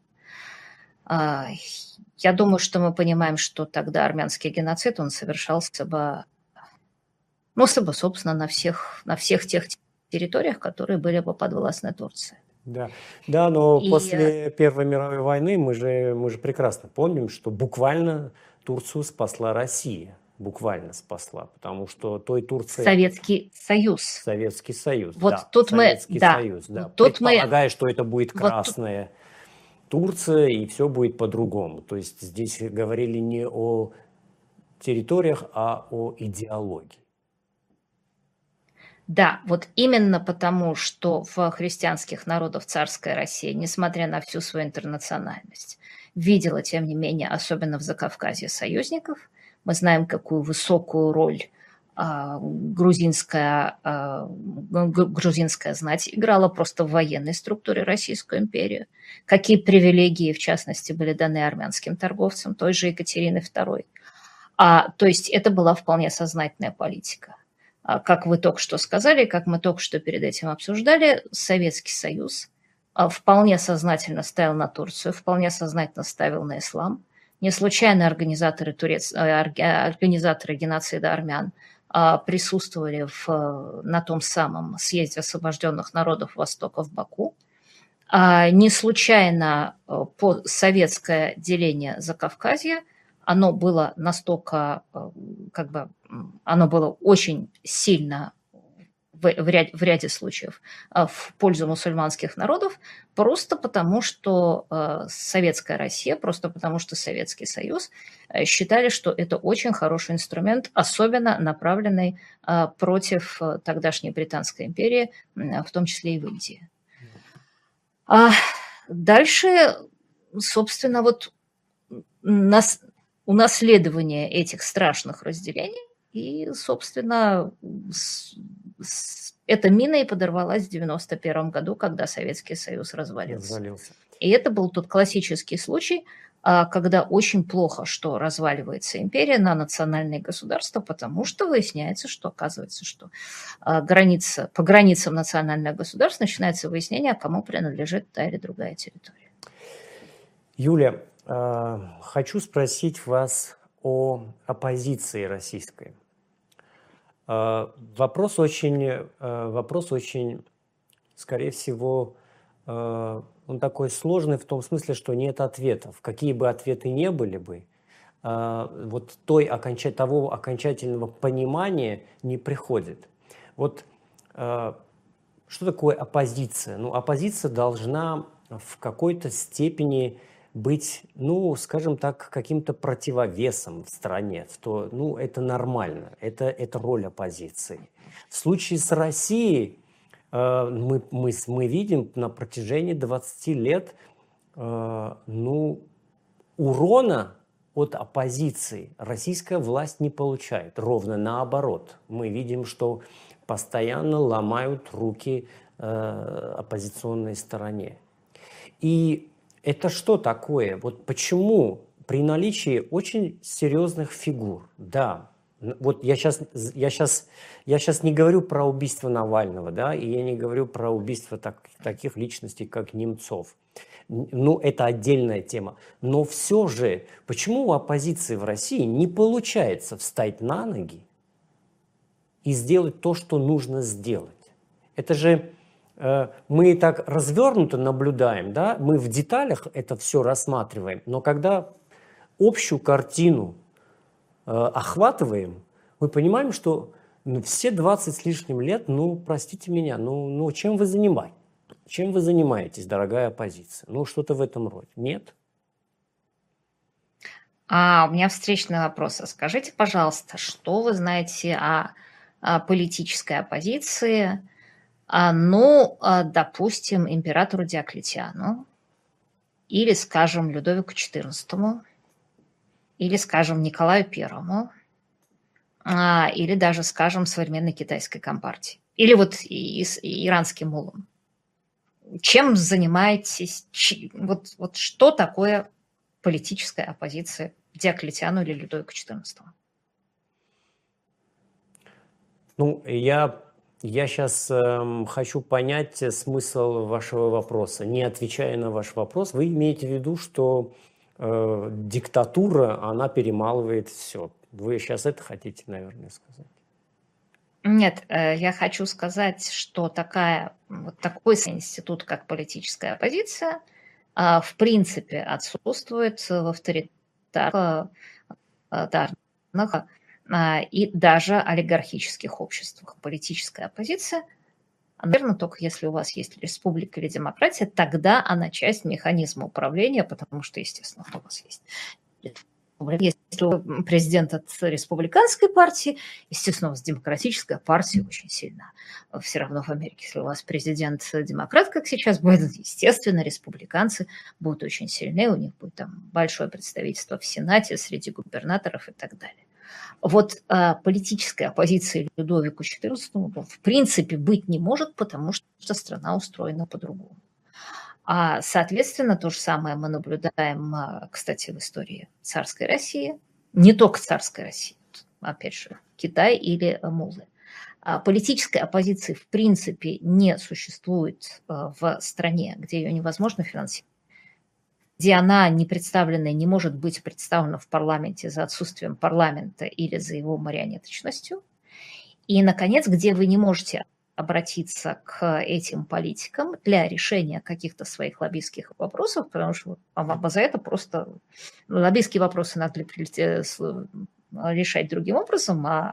А, Я думаю, что мы понимаем, что тогда армянский геноцид, он совершался бы, ну, бы, собственно, на всех, на всех тех территориях, которые были бы подвластны Турции. Да, да, но И э, после Первой мировой войны мы же, мы же прекрасно помним, что буквально Турцию спасла Россия. Буквально спасла, потому что той Турции Советский Союз. Советский Союз, Вот да, тут мы, Советский да, Союз, да, вот тут мы, предполагая, что это будет вот тут, красная Турция и все будет по-другому. То есть здесь говорили не о территориях, а о идеологии. да, вот именно потому, что в христианских народах царская Россия, несмотря на всю свою интернациональность, видела, тем не менее, особенно в Закавказье, союзников. Мы знаем, какую высокую роль а, грузинская, а, г- грузинская знать играла просто в военной структуре Российской империи. Какие привилегии, в частности, были даны армянским торговцам, той же Екатерины второй. А, то есть это была вполне сознательная политика. А, как вы только что сказали, как мы только что перед этим обсуждали, Советский Союз а, вполне сознательно ставил на Турцию, вполне сознательно ставил на ислам. Не случайно организаторы, турец... э, организаторы геноцида армян а, присутствовали в, на том самом съезде освобожденных народов Востока в Баку. А, Не случайно э, по советское деление Закавказья оно было настолько, э, как бы, м, оно было очень сильно в, в, ряд, в ряде случаев в пользу мусульманских народов, просто потому что Советская Россия, просто потому что Советский Союз считали, что это очень хороший инструмент, особенно направленный против тогдашней Британской империи, в том числе и в Индии. А дальше, собственно, вот нас, унаследование этих страшных разделений, и, собственно, с, с, эта мина и подорвалась в девяносто первом году, когда Советский Союз развалился. развалился. И это был тот классический случай, когда очень плохо, что разваливается империя на национальные государства, потому что выясняется, что оказывается, что граница, по границам национальных государств начинается выяснение, кому принадлежит та или другая территория. Юля, хочу спросить вас о оппозиции российской. Вопрос очень, вопрос очень, скорее всего, он такой сложный в том смысле, что нет ответов. Какие бы ответы ни были бы, вот той, того окончательного понимания не приходит. Вот что такое оппозиция? Ну, оппозиция должна в какой-то степени быть, ну, скажем так, каким-то противовесом в стране. То, ну, это нормально, это, это роль оппозиции. В случае с Россией мы, мы, мы видим на протяжении двадцати лет ну, урона от оппозиции российская власть не получает. Ровно наоборот. Мы видим, что постоянно ломают руки оппозиционной стороне. И это что такое? Вот почему при наличии очень серьезных фигур, да, вот я сейчас, я, сейчас, я сейчас не говорю про убийство Навального, да, и я не говорю про убийство так, таких личностей, как Немцов. Ну, это отдельная тема. Но все же, почему у оппозиции в России не получается встать на ноги и сделать то, что нужно сделать? Это же э, мы так развернуто наблюдаем, да, мы в деталях это все рассматриваем, но когда общую картину охватываем, мы понимаем, что ну, все двадцать с лишним лет, ну, простите меня, ну, ну чем вы занимаетесь? Чем вы занимаетесь, дорогая оппозиция? Ну, что-то в этом роде. Нет? А у меня встречный вопрос. Скажите, пожалуйста, что вы знаете о, о политической оппозиции, а, ну, а, допустим, императору Диоклетиану, или, скажем, Людовику четырнадцатому, или, скажем, Николаю Первому, а, или даже, скажем, современной китайской компартии, или вот и, и иранским муллам. Чем занимаетесь? Вот, вот что такое политическая оппозиция Диоклетиану или Людовику четырнадцатому? Ну, я, я сейчас э, хочу понять смысл вашего вопроса. Не отвечая на ваш вопрос, вы имеете в виду, что э, диктатура, она перемалывает все. Вы сейчас это хотите, наверное, сказать? Нет, я хочу сказать, что такая, вот такой институт, как политическая оппозиция, в принципе отсутствует в авторитарных и даже олигархических обществах. Политическая оппозиция, наверное, только если у вас есть республика или демократия, тогда она часть механизма управления, потому что, естественно, у вас есть... Если президент от республиканской партии, естественно, у вас демократическая партия очень сильна. Все равно в Америке, если у вас президент-демократ, как сейчас Байден, естественно, республиканцы будут очень сильны, у них будет там большое представительство в Сенате, среди губернаторов и так далее. Вот а, политической оппозиции Людовику четырнадцатому в принципе быть не может, потому что страна устроена по-другому. А, соответственно, то же самое мы наблюдаем, кстати, в истории царской России. Не только царской России, опять же, Китай или муллы. Политической оппозиции в принципе не существует в стране, где ее невозможно финансировать, где она не представлена и не может быть представлена в парламенте за отсутствием парламента или за его марионеточностью. И, наконец, где вы не можете обратиться к этим политикам для решения каких-то своих лоббистских вопросов, потому что а за это просто лоббистские вопросы надо решать другим образом, а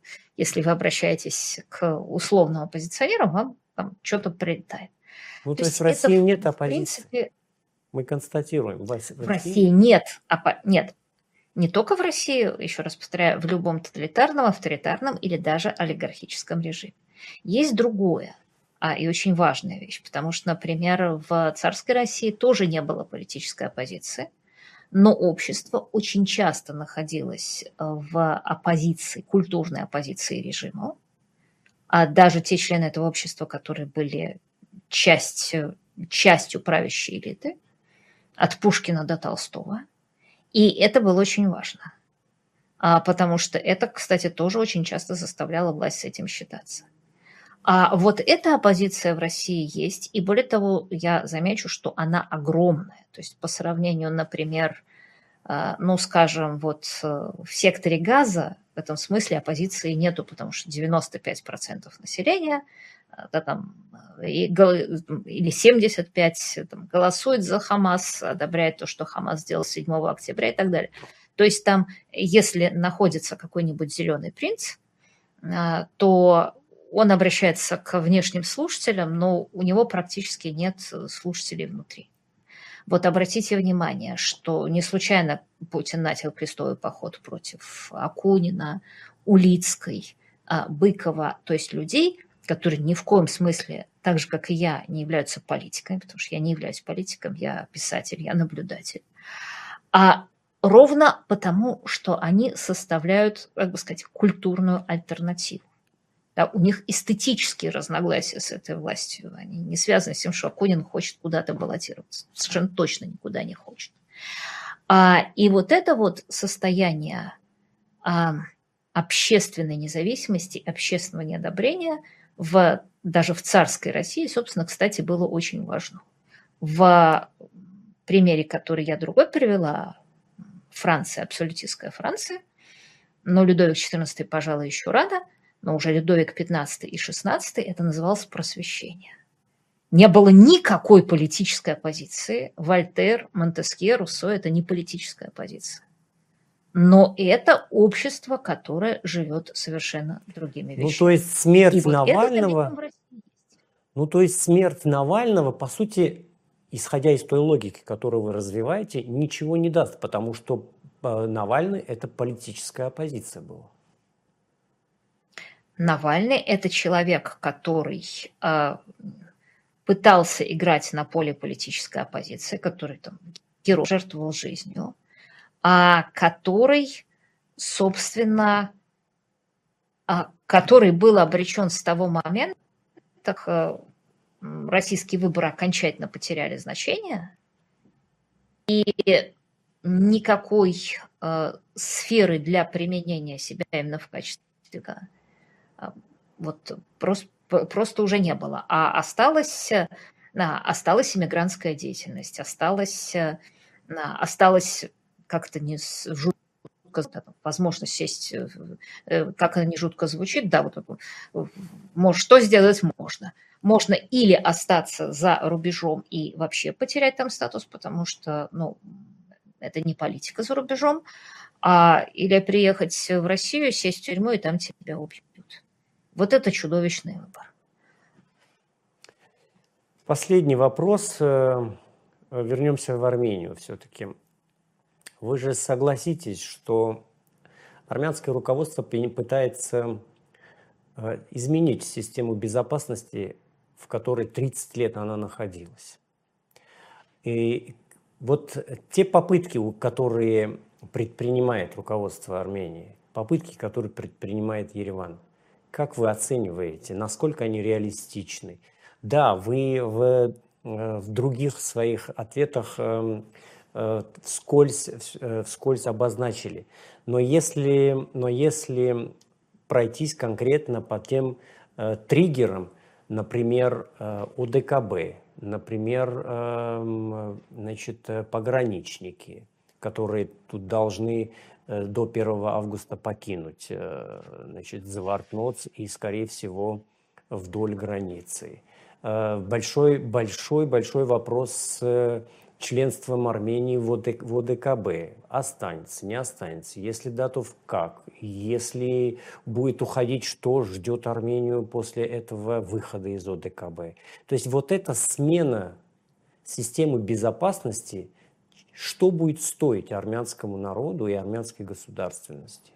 Если вы обращаетесь к условным оппозиционерам, вам там что-то прилетает. Ну, то, то есть есть в России это, нет в оппозиции. принципе, Мы констатируем. В России, в России нет, оппо- нет. Не только в России, еще раз повторяю, в любом тоталитарном, авторитарном или даже олигархическом режиме. Есть другое, а, и очень важная вещь, потому что, например, в царской России тоже не было политической оппозиции, но общество очень часто находилось в оппозиции, культурной оппозиции режиму, а даже те члены этого общества, которые были частью, частью правящей элиты, от Пушкина до Толстого, и это было очень важно. А, потому что это, кстати, тоже очень часто заставляло власть с этим считаться. А вот эта оппозиция в России есть, и более того, я замечу, что она огромная. То есть по сравнению, например, ну, скажем, вот в секторе Газа в этом смысле оппозиции нету, потому что девяносто пять процентов населения, да, там, или семьдесят пять процентов там, голосует за Хамас, одобряет то, что Хамас сделал седьмого октября и так далее. То есть там, если находится какой-нибудь зеленый принц, то он обращается к внешним слушателям, но у него практически нет слушателей внутри. Вот обратите внимание, что не случайно Путин начал крестовый поход против Акунина, Улицкой, Быкова, то есть людей, которые ни в коем смысле, так же, как и я, не являются политиками, потому что я не являюсь политиком, я писатель, я наблюдатель, а ровно потому, что они составляют, как бы сказать, культурную альтернативу. Да, у них эстетические разногласия с этой властью. Они не связаны с тем, что Акунин хочет куда-то баллотироваться. Совершенно точно никуда не хочет. А, и вот это вот состояние а, общественной независимости, общественного неодобрения в, даже в царской России, собственно, кстати, было очень важно. В примере, который я другой привела, Франция, абсолютистская Франция, но Людовик четырнадцатый, пожалуй, еще рано, но уже Людовик пятнадцатый и шестнадцатый это называлось просвещение. Не было никакой политической оппозиции. Вольтер, Монтескье, Руссо – это не политическая оппозиция. Но это общество, которое живет совершенно другими вещами. Ну, то есть смерть и вот Навального… это, конечно, ну, то есть смерть Навального, по сути, исходя из той логики, которую вы развиваете, ничего не даст, потому что Навальный – это политическая оппозиция была. Навальный – это человек, который э, пытался играть на поле политической оппозиции, который там герой, жертвовал жизнью, а который, собственно, а, который был обречен с того момента, как э, российские выборы окончательно потеряли значение, и никакой э, сферы для применения себя именно в качестве вот просто, просто уже не было. А осталась, да, осталась иммигрантская деятельность, осталась, осталась как-то не жутко, возможность сесть, как она не жутко звучит, да, вот, может, что сделать можно? Можно или остаться за рубежом и вообще потерять там статус, потому что, ну, это не политика за рубежом, а, или приехать в Россию, сесть в тюрьму, и там тебя убьют. Вот это чудовищный выбор. Последний вопрос. Вернемся в Армению все-таки. Вы же согласитесь, что армянское руководство пытается изменить систему безопасности, в которой тридцать лет она находилась. И вот те попытки, которые предпринимает руководство Армении, попытки, которые предпринимает Ереван, как вы оцениваете, насколько они реалистичны? Да, вы в, в других своих ответах э, э, вскользь, э, вскользь обозначили. Но если, но если пройтись конкретно по тем э, триггерам, например, э, О Дэ Ка Бэ, например, э, значит, пограничники, которые тут должны э, до первого августа покинуть э, значит, Зевартноц и, скорее всего, вдоль границы. Большой, большой, большой вопрос с членством Армении в О Дэ Ка Бэ. Останется, не останется? Если да, то как? Если будет уходить, что ждет Армению после этого выхода из ОДКБ. То есть вот эта смена системы безопасности, что будет стоить армянскому народу и армянской государственности?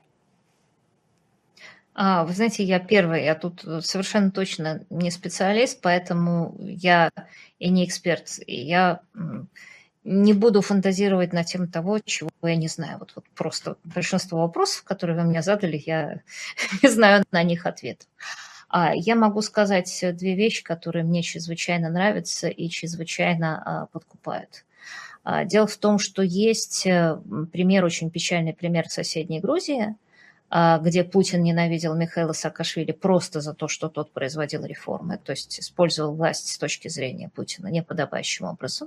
А, вы знаете, я первая, я тут совершенно точно не специалист, поэтому я и не эксперт. И я не буду фантазировать на тему того, чего я не знаю. Вот, вот просто большинство вопросов, которые вы мне задали, я не знаю на них ответ. А я могу сказать две вещи, которые мне чрезвычайно нравятся и чрезвычайно а, подкупают. А, дело в том, что есть пример, очень печальный пример в соседней Грузии, где Путин ненавидел Михаила Саакашвили просто за то, что тот производил реформы, то есть использовал власть с точки зрения Путина неподобающим образом.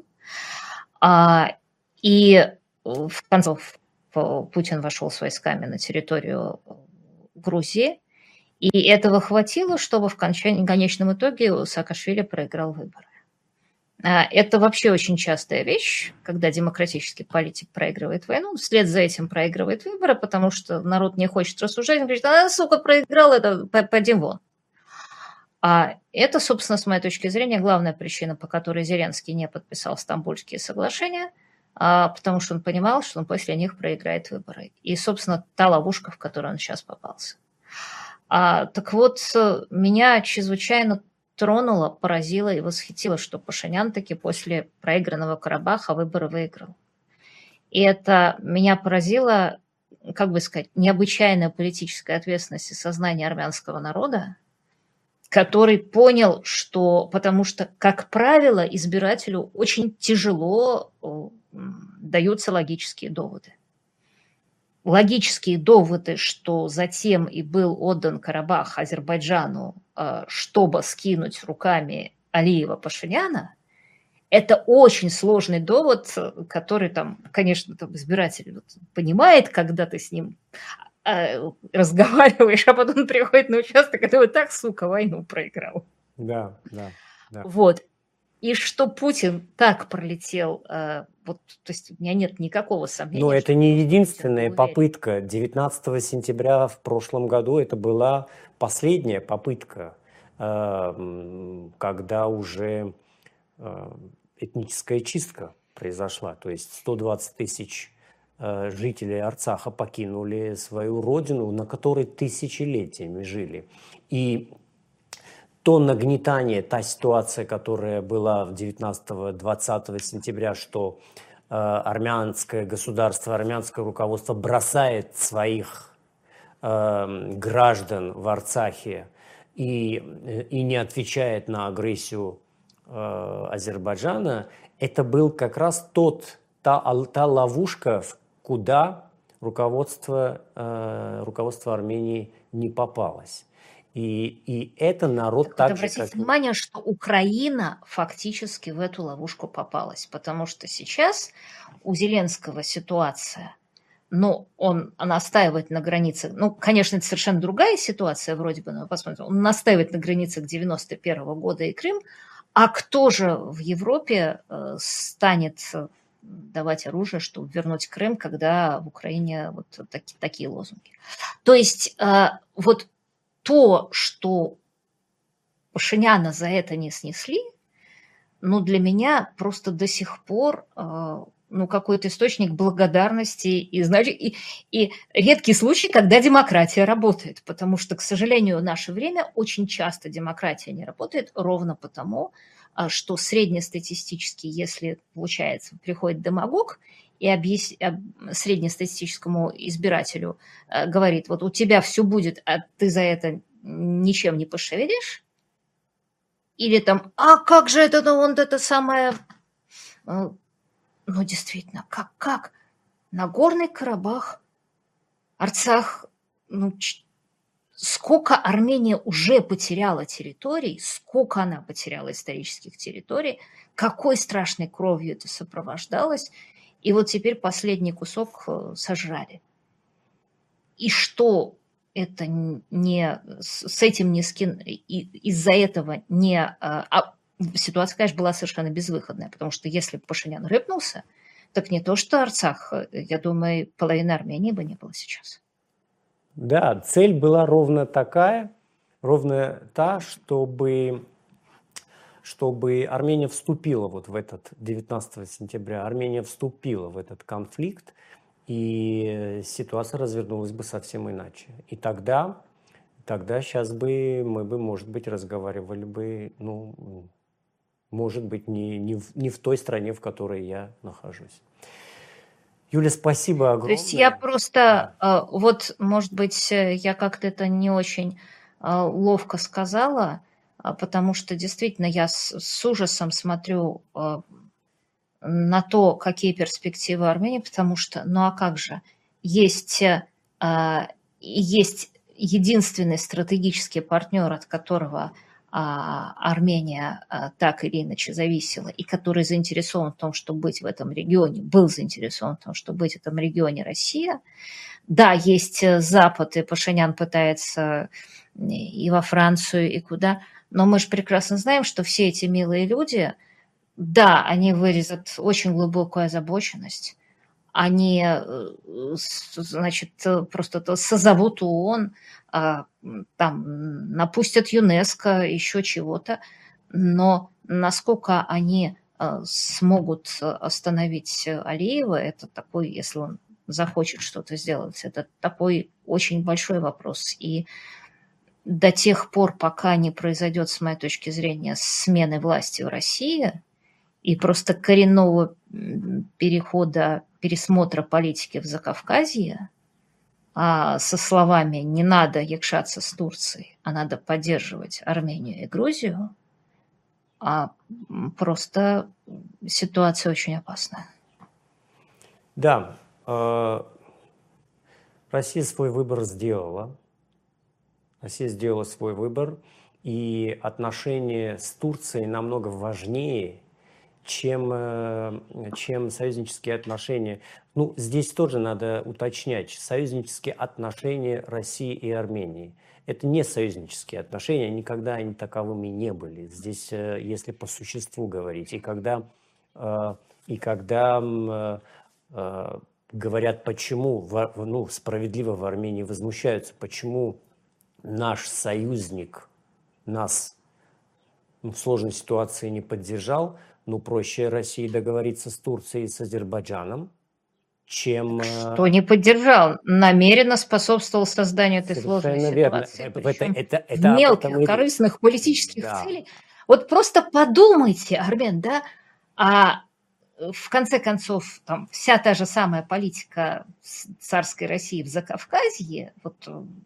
И в конце концов Путин вошел с войсками на территорию Грузии, и этого хватило, чтобы в конечном итоге Саакашвили проиграл выборы. Это вообще очень частая вещь, когда демократический политик проигрывает войну, вслед за этим проигрывает выборы, потому что народ не хочет рассуждать, он говорит: а, сука, проиграл, это пойдем вон. А это, собственно, с моей точки зрения, главная причина, по которой Зеленский не подписал Стамбульские соглашения, потому что он понимал, что он после них проиграет выборы. И, собственно, та ловушка, в которую он сейчас попался. А, так вот, меня чрезвычайно тронуло, поразило и восхитило, что Пашинян таки после проигранного Карабаха выборы выиграл. И это меня поразило, как бы сказать, необычайная политическая ответственность и сознание армянского народа, который понял, что, потому что, как правило, избирателю очень тяжело даются логические доводы. Логические доводы, что затем и был отдан Карабах Азербайджану, чтобы скинуть руками Алиева Пашиняна, это очень сложный довод, который там, конечно, там избиратель вот понимает, когда ты с ним разговариваешь, а потом приходит на участок, и думает: так, сука, войну проиграл. Да, да, да. Вот. И что Путин так пролетел, вот, то есть у меня нет никакого сомнения. Но это не единственная попытка. девятнадцатого сентября в прошлом году это была последняя попытка, когда уже этническая чистка произошла. То есть сто двадцать тысяч жителей Арцаха покинули свою родину, на которой тысячелетиями жили. И то нагнетание, та ситуация, которая была в девятнадцатого-двадцатого сентября, что э, армянское государство, армянское руководство бросает своих э, граждан в Арцахе и, и не отвечает на агрессию э, Азербайджана, это был как раз тот, та, та ловушка, куда руководство, э, руководство Армении не попалось. И, и это народ так так вот, же, обратите как... внимание, что Украина фактически в эту ловушку попалась, потому что сейчас у Зеленского ситуация, ну, он настаивает на границе, ну, конечно, это совершенно другая ситуация вроде бы, но посмотрим, он настаивает на границах девяносто первого года и Крым, а кто же в Европе э, станет давать оружие, чтобы вернуть Крым, когда в Украине вот таки, такие лозунги. То есть э, вот то, что Пашиняна за это не снесли, ну, для меня просто до сих пор э, ну, какой-то источник благодарности и, значит, и, и редкий случай, когда демократия работает, потому что, к сожалению, в наше время очень часто демократия не работает ровно потому, что среднестатистически, если, получается, приходит демагог и объяс... среднестатистическому избирателю э, говорит: вот у тебя все будет, а ты за это ничем не пошевелишь, или там: а как же это, ну, вот это самое... Ну, действительно, как, как? Нагорный Карабах, Арцах, ну, сколько Армения уже потеряла территорий, сколько она потеряла исторических территорий, какой страшной кровью это сопровождалось, и вот теперь последний кусок сожрали. И что это не... С этим не скин... Из-за этого не... А ситуация, конечно, была совершенно безвыходная, потому что если бы Пашинян рыпнулся, так не то что Арцах, я думаю, половины Армении бы не было сейчас. Да, цель была ровно такая, ровно та, чтобы, чтобы Армения вступила вот в этот девятнадцатого сентября, Армения вступила в этот конфликт, и ситуация развернулась бы совсем иначе. И тогда, тогда сейчас бы мы бы, может быть, разговаривали бы, ну, может быть, не, не, в, не в той стране, в которой я нахожусь. Юля, спасибо огромное. То есть я просто, да. вот, может быть, я как-то это не очень ловко сказала, потому что действительно я с, с ужасом смотрю на то, какие перспективы Армении, потому что, ну а как же, есть, есть единственный стратегический партнер, от которого Армения так или иначе зависела, и который заинтересован в том, чтобы быть в этом регионе, был заинтересован в том, чтобы быть в этом регионе Россия. Да, есть Запад, и Пашинян пытается и во Францию, и куда, но мы же прекрасно знаем, что все эти милые люди, да, они выразят очень глубокую озабоченность, они, значит, просто созовут ООН, там, напустят ЮНЕСКО, еще чего-то, но насколько они смогут остановить Алиева, это такой, если он захочет что-то сделать, это такой очень большой вопрос. И до тех пор, пока не произойдет, с моей точки зрения, смены власти в России и просто коренного перехода, пересмотра политики в Закавказье, а со словами «не надо якшаться с Турцией, а надо поддерживать Армению и Грузию», а просто ситуация очень опасная. Да, Россия свой выбор сделала. Россия сделала свой выбор, и отношения с Турцией намного важнее, чем, чем союзнические отношения. Ну, здесь тоже надо уточнять, союзнические отношения России и Армении. Это не союзнические отношения, никогда они таковыми не были. Здесь, если по существу говорить, и когда, и когда говорят, почему, ну, справедливо в Армении возмущаются, почему наш союзник нас в сложной ситуации не поддержал, ну, проще России договориться с Турцией и с Азербайджаном, чем... Что не поддержал, намеренно способствовал созданию этой Совершенно сложной верно. ситуации. Это, это, это мелких, корыстных политических да. целей. Вот просто подумайте, Армен, да, а в конце концов, там, вся та же самая политика царской России в Закавказье, вот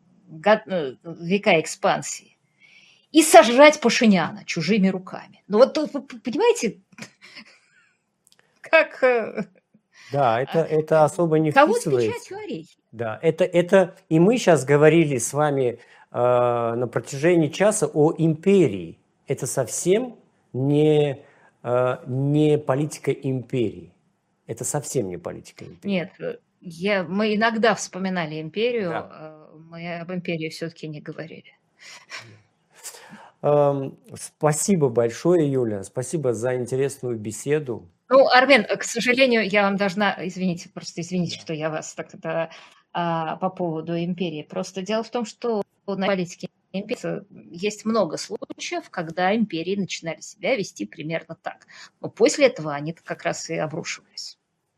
века экспансии, и сожрать Пашиняна чужими руками. Ну вот вы понимаете, как... Да, это, это особо не кого вписывается. с печатью орехи? Да, это, это... И мы сейчас говорили с вами э, на протяжении часа о империи. Это совсем не, э, не политика империи. Это совсем не политика империи. Нет, я, мы иногда вспоминали империю, Да. Мы об империи все-таки не говорили. Спасибо большое, Юля. Спасибо за интересную беседу. Ну, Армен, к сожалению, я вам должна, извините, просто извините, да. что я вас так это а, по поводу империи. Просто дело в том, что на политике империи есть много случаев, когда империи начинали себя вести примерно так. Но после этого они как раз и обрушивались.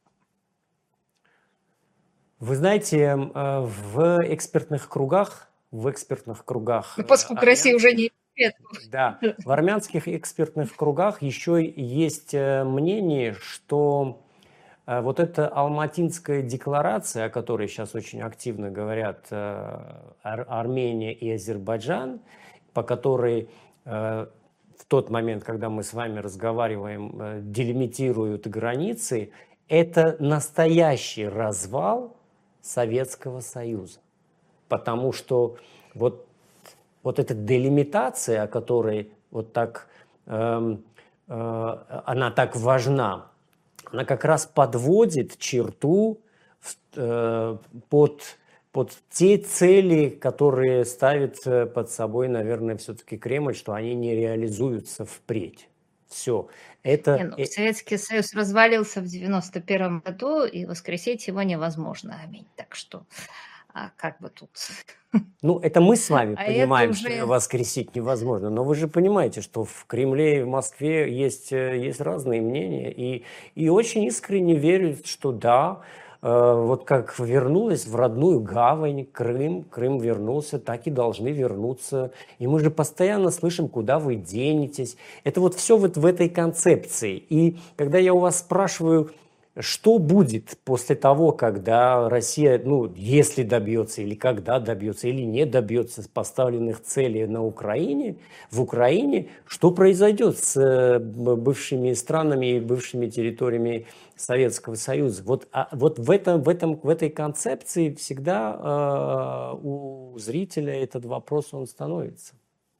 Вы знаете, в экспертных кругах, в экспертных кругах... Ну, поскольку Россия уже не эксперт. Да, в армянских экспертных кругах еще есть мнение, что вот эта Алматинская декларация, о которой сейчас очень активно говорят Армения и Азербайджан, по которой в тот момент, когда мы с вами разговариваем, делимитируют границы, это настоящий развал Советского Союза. Потому что вот, вот эта делимитация, о которой вот так, э, э, она так важна, она как раз подводит черту э, под, под те цели, которые ставит под собой, наверное, все-таки Кремль, что они не реализуются впредь. Все. Это... Не, ну, Советский Союз развалился в девяносто первом году, и воскресить его невозможно. Аминь. Так что А как бы тут? Ну, это мы с вами А это понимаем, что ее уже... воскресить невозможно, но вы же понимаете, что в Кремле и в Москве есть, э, есть разные мнения, и, и очень искренне верят, что да, э, вот как вернулась в родную гавань Крым, Крым вернулся, так и должны вернуться. И мы же постоянно слышим, куда вы денетесь. Это вот все вот в этой концепции. И когда я у вас спрашиваю, что будет после того, когда Россия, ну, если добьется, или когда добьется, или не добьется поставленных целей на Украине, в Украине, что произойдет с э, бывшими странами и бывшими территориями Советского Союза? Вот, а, вот в, этом, в, этом, в этой концепции всегда э, у зрителя этот вопрос, он становится.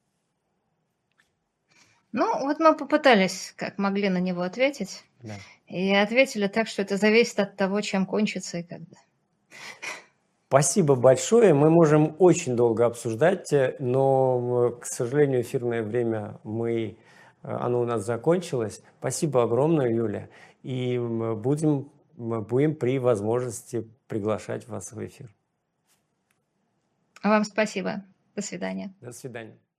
Ну, вот мы попытались, как могли, на него ответить. Да. И ответили так, что это зависит от того, чем кончится и когда. Спасибо большое. Мы можем очень долго обсуждать, э, но, э, к сожалению, эфирное время мы, э, оно у нас закончилось. Спасибо огромное, Юля. И м, будем, м, будем при возможности приглашать вас в эфир. А вам спасибо. До свидания. До свидания.